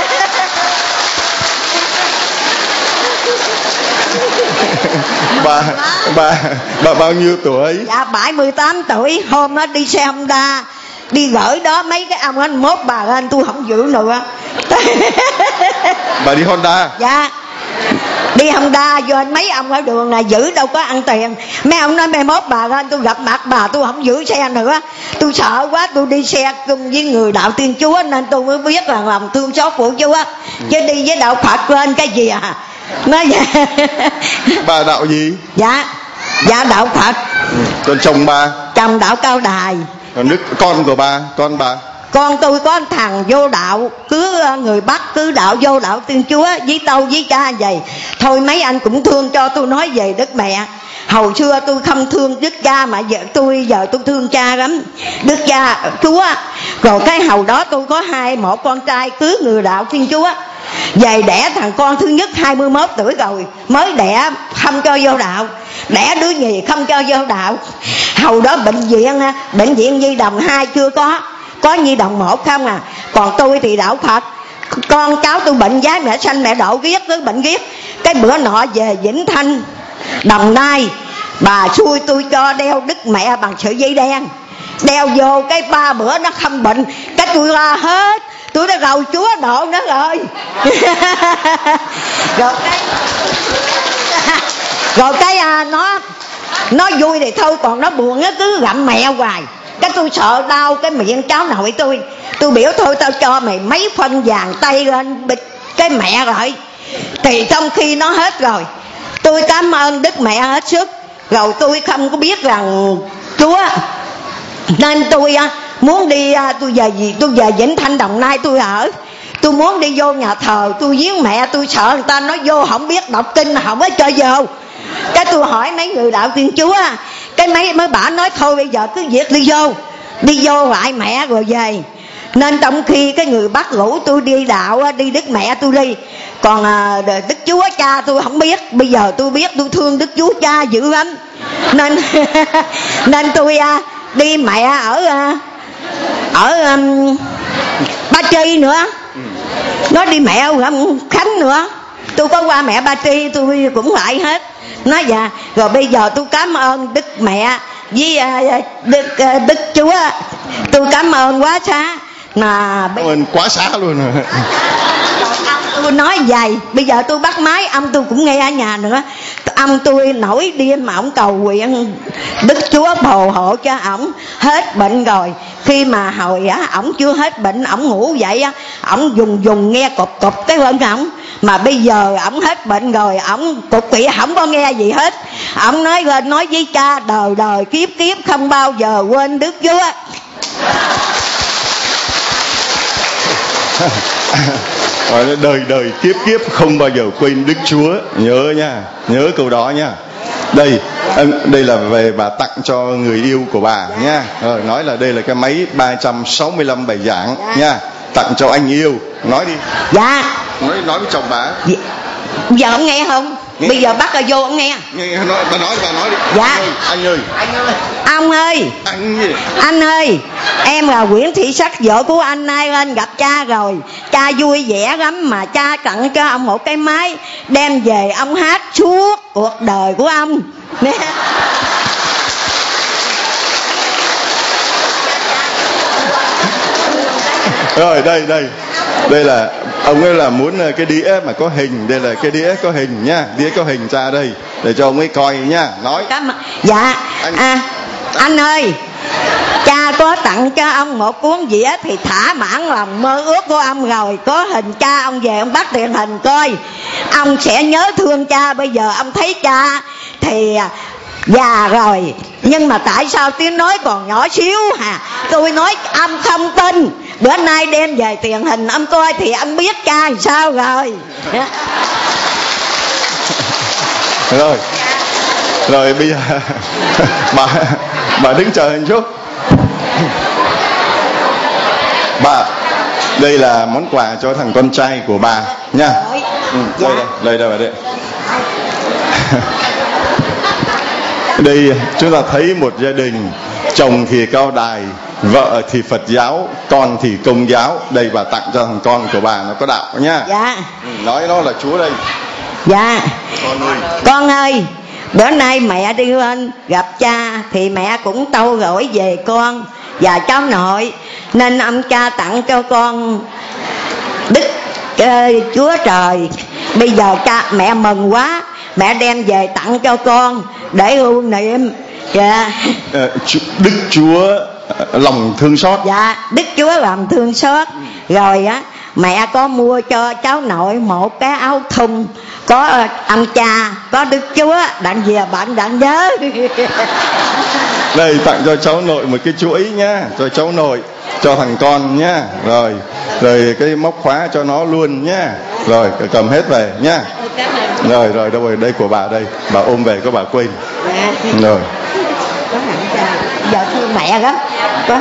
bà bà bà bao nhiêu tuổi? Dạ bảy mươi tám tuổi. Hôm đó đi xe Honda đi gửi đó mấy cái ông anh mốt bà lên tôi không giữ nữa. Bà đi Honda? Dạ đi Honda vô anh mấy ông ở đường này giữ đâu có ăn tiền. Mấy ông nói mai mốt bà lên tôi gặp mặt bà tôi không giữ xe nữa. Tôi sợ quá, tôi đi xe cùng với người đạo Thiên Chúa nên tôi mới biết là lòng thương xót của Chúa. Chứ đi với đạo Phật lên cái gì à. Nói vậy. Bà đạo gì? Dạ dạ đạo Phật. Còn chồng bà? Chồng đạo Cao Đài. Còn nước con của bà, con bà? Con tôi có thằng vô đạo, cứ người Bắc cứ đạo vô đạo Thiên Chúa với tâu với cha vậy. Thôi mấy anh cũng thương cho tôi nói về Đức Mẹ. Hồi xưa tôi không thương Đức Cha mà giờ tôi giờ tôi thương cha lắm, Đức Cha Chúa. Rồi cái hồi đó tôi có hai một con trai cưới người đạo Thiên Chúa, về đẻ thằng con thứ nhất hai mươi mốt tuổi rồi mới đẻ, không cho vô đạo. Đẻ đứa nhì không cho vô đạo. Hồi đó bệnh viện bệnh viện Nhi Đồng hai chưa có, có Nhi Đồng một không à. Còn tôi thì đạo Phật. Con cháu tôi bệnh giá mẹ sanh mẹ độ ghét với bệnh ghét. Cái bữa nọ về Vĩnh Thanh Đồng Nai, bà xui tôi cho đeo Đức Mẹ bằng sợi dây đen, đeo vô cái ba bữa nó không bệnh. Cái tôi la hết, tôi đã rầu Chúa độ nó rồi. Rồi cái rồi cái à, nó nó vui thì thôi, còn nó buồn nó cứ gặm mẹ hoài. Cái tôi sợ đau cái miệng cháu nội tôi. Tôi biểu thôi tao cho mày mấy phân vàng tay lên bịch cái mẹ rồi. Thì trong khi nó hết rồi, tôi cảm ơn Đức Mẹ hết sức. Rồi tôi không có biết rằng Chúa, nên tôi muốn đi, tôi về gì tôi về Vĩnh Thanh Đồng Nai tôi ở. Tôi muốn đi vô nhà thờ tôi viếng mẹ, tôi sợ người ta nói vô không biết đọc kinh không có cho vô. Cái tôi hỏi mấy người đạo Thiên Chúa, cái mấy mới bả nói thôi bây giờ cứ việc đi vô, đi vô lại mẹ rồi về. Nên trong khi cái người bắt rủ tôi đi đạo, đi Đức Mẹ tôi đi. Còn à, Đức Chúa Cha tôi không biết. Bây giờ tôi biết tôi thương Đức Chúa Cha dữ lắm. Nên nên tôi à, đi mẹ ở à, ở um, Ba Tri nữa. Nó đi mẹ ở Khánh nữa. Tôi có qua mẹ Ba Tri tôi cũng lại hết. Nói dạ. Rồi bây giờ tôi cảm ơn Đức Mẹ với uh, Đức, uh, Đức Chúa. Tôi cảm ơn quá xá. Mà cảm ơn quá xá luôn rồi. Tôi nói vậy, bây giờ tôi bắt máy, ông tôi cũng nghe ở nhà nữa. Ông tôi nổi điên mà ông cầu nguyện Đức Chúa phù hộ cho ổng hết bệnh rồi. Khi mà hồi á ổng chưa hết bệnh, ổng ngủ vậy á, ổng dùng dùng nghe cục cục cái bên ổng. Mà bây giờ ổng hết bệnh rồi, ổng cục kỵ không có nghe gì hết. Ổng nói lên nói với cha đời đời kiếp kiếp không bao giờ quên Đức Chúa. Nói đời đời kiếp kiếp không bao giờ quên Đức Chúa. Nhớ nha, nhớ câu đó nha. Đây, đây là về bà tặng cho người yêu của bà nha. Rồi nói là đây là cái máy ba trăm sáu mươi lăm bài giảng nha, tặng cho anh yêu. Nói đi. Dạ. Nói nói với chồng bà. Dạ. Giờ ông nghe không? Nghe. Bây giờ bắt là vô ông nghe. Nghe nói, bà nói bà nói đi. Dạ. Anh ơi, anh ơi. Ông ơi. Anh gì? Anh ơi, em là Nguyễn Thị Sắc, vợ của anh, nay lên gặp cha rồi. Cha vui vẻ lắm mà cha tặng cho ông một cái máy đem về ông hát suốt cuộc đời của ông. Nè. Rồi đây đây. Đây là ông ấy là muốn cái đĩa mà có hình, đây là cái đĩa có hình nha, đĩa có hình ra đây để cho ông ấy coi nha. Nói. Dạ. Anh, à, anh ơi, cha có tặng cho ông một cuốn dĩa thì thỏa mãn lòng mơ ước của ông rồi. Có hình cha, ông về ông bắt truyền hình coi, ông sẽ nhớ thương cha. Bây giờ ông thấy cha thì già rồi, nhưng mà tại sao tiếng nói còn nhỏ xíu hà. Tôi nói ông không tin, bữa nay đem về truyền hình ông coi thì ông biết cha làm sao rồi. Rồi rồi bây giờ bà bà đứng chờ một chút. Bà, đây là món quà cho thằng con trai của bà nha. Ừ, đây đây đây bà đây. Đây chúng ta thấy một gia đình, chồng thì cao đài, vợ thì Phật giáo, con thì Công giáo. Đây bà tặng cho thằng con của bà nó có đạo nha. Dạ. Ừ, nói nó là Chúa đây. Dạ. Con ơi. Con ơi, bữa nay mẹ đi lên gặp cha thì mẹ cũng tâu gửi về con và cháu nội, nên ông cha tặng cho con Đức uh, Chúa Trời. Bây giờ cha mẹ mừng quá, mẹ đem về tặng cho con để lưu niệm. Dạ. Đức Chúa lòng thương xót. Dạ, Đức Chúa lòng thương xót. Rồi á, mẹ có mua cho cháu nội một cái áo thun có ông cha, có Đức Chúa, đặng về bạn đặng nhớ. Đây tặng cho cháu nội một cái chuỗi nhá, cho cháu nội, cho thằng con nhá. Rồi rồi cái móc khóa cho nó luôn nhá. Rồi cầm hết về nhá. Rồi rồi đâu rồi, đây của bà đây, bà ôm về có bà quên. Rồi. Có hẳn cha, giờ thương mẹ lắm. Có.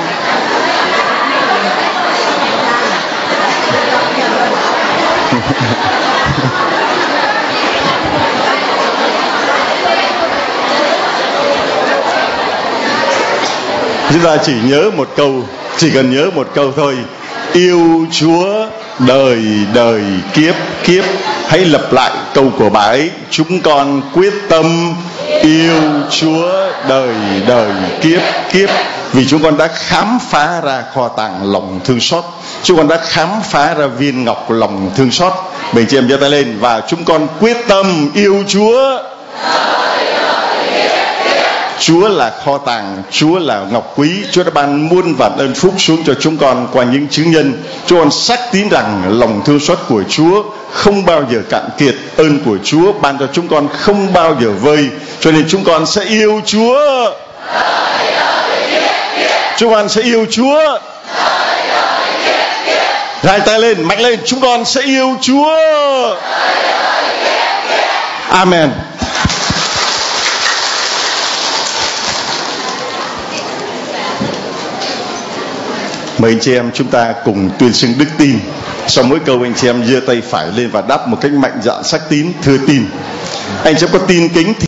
Chúng ta chỉ nhớ một câu, chỉ cần nhớ một câu thôi: yêu Chúa đời đời kiếp kiếp. Hãy lặp lại câu của bà ấy: chúng con quyết tâm yêu Chúa đời đời kiếp kiếp. Vì chúng con đã khám phá ra kho tàng lòng thương xót, chúng con đã khám phá ra viên ngọc lòng thương xót. Mình chị em giơ tay lên và chúng con quyết tâm yêu Chúa. Chúa là kho tàng, Chúa là ngọc quý. Chúa đã ban muôn vàn ơn phúc xuống cho chúng con qua những chứng nhân. Chúng con xác tín rằng lòng thương xót của Chúa không bao giờ cạn kiệt, ơn của Chúa ban cho chúng con không bao giờ vơi. Cho nên chúng con sẽ yêu Chúa. Chúng con sẽ yêu Chúa. Hai tay lên, mạnh lên, chúng con sẽ yêu Chúa. Amen. Mời anh chị em chúng ta cùng tuyên xưng đức tin. Sau mỗi câu anh chị em giơ tay phải lên và đáp một cách mạnh dạn xác tín: thưa tin. Anh sẽ có tin kính.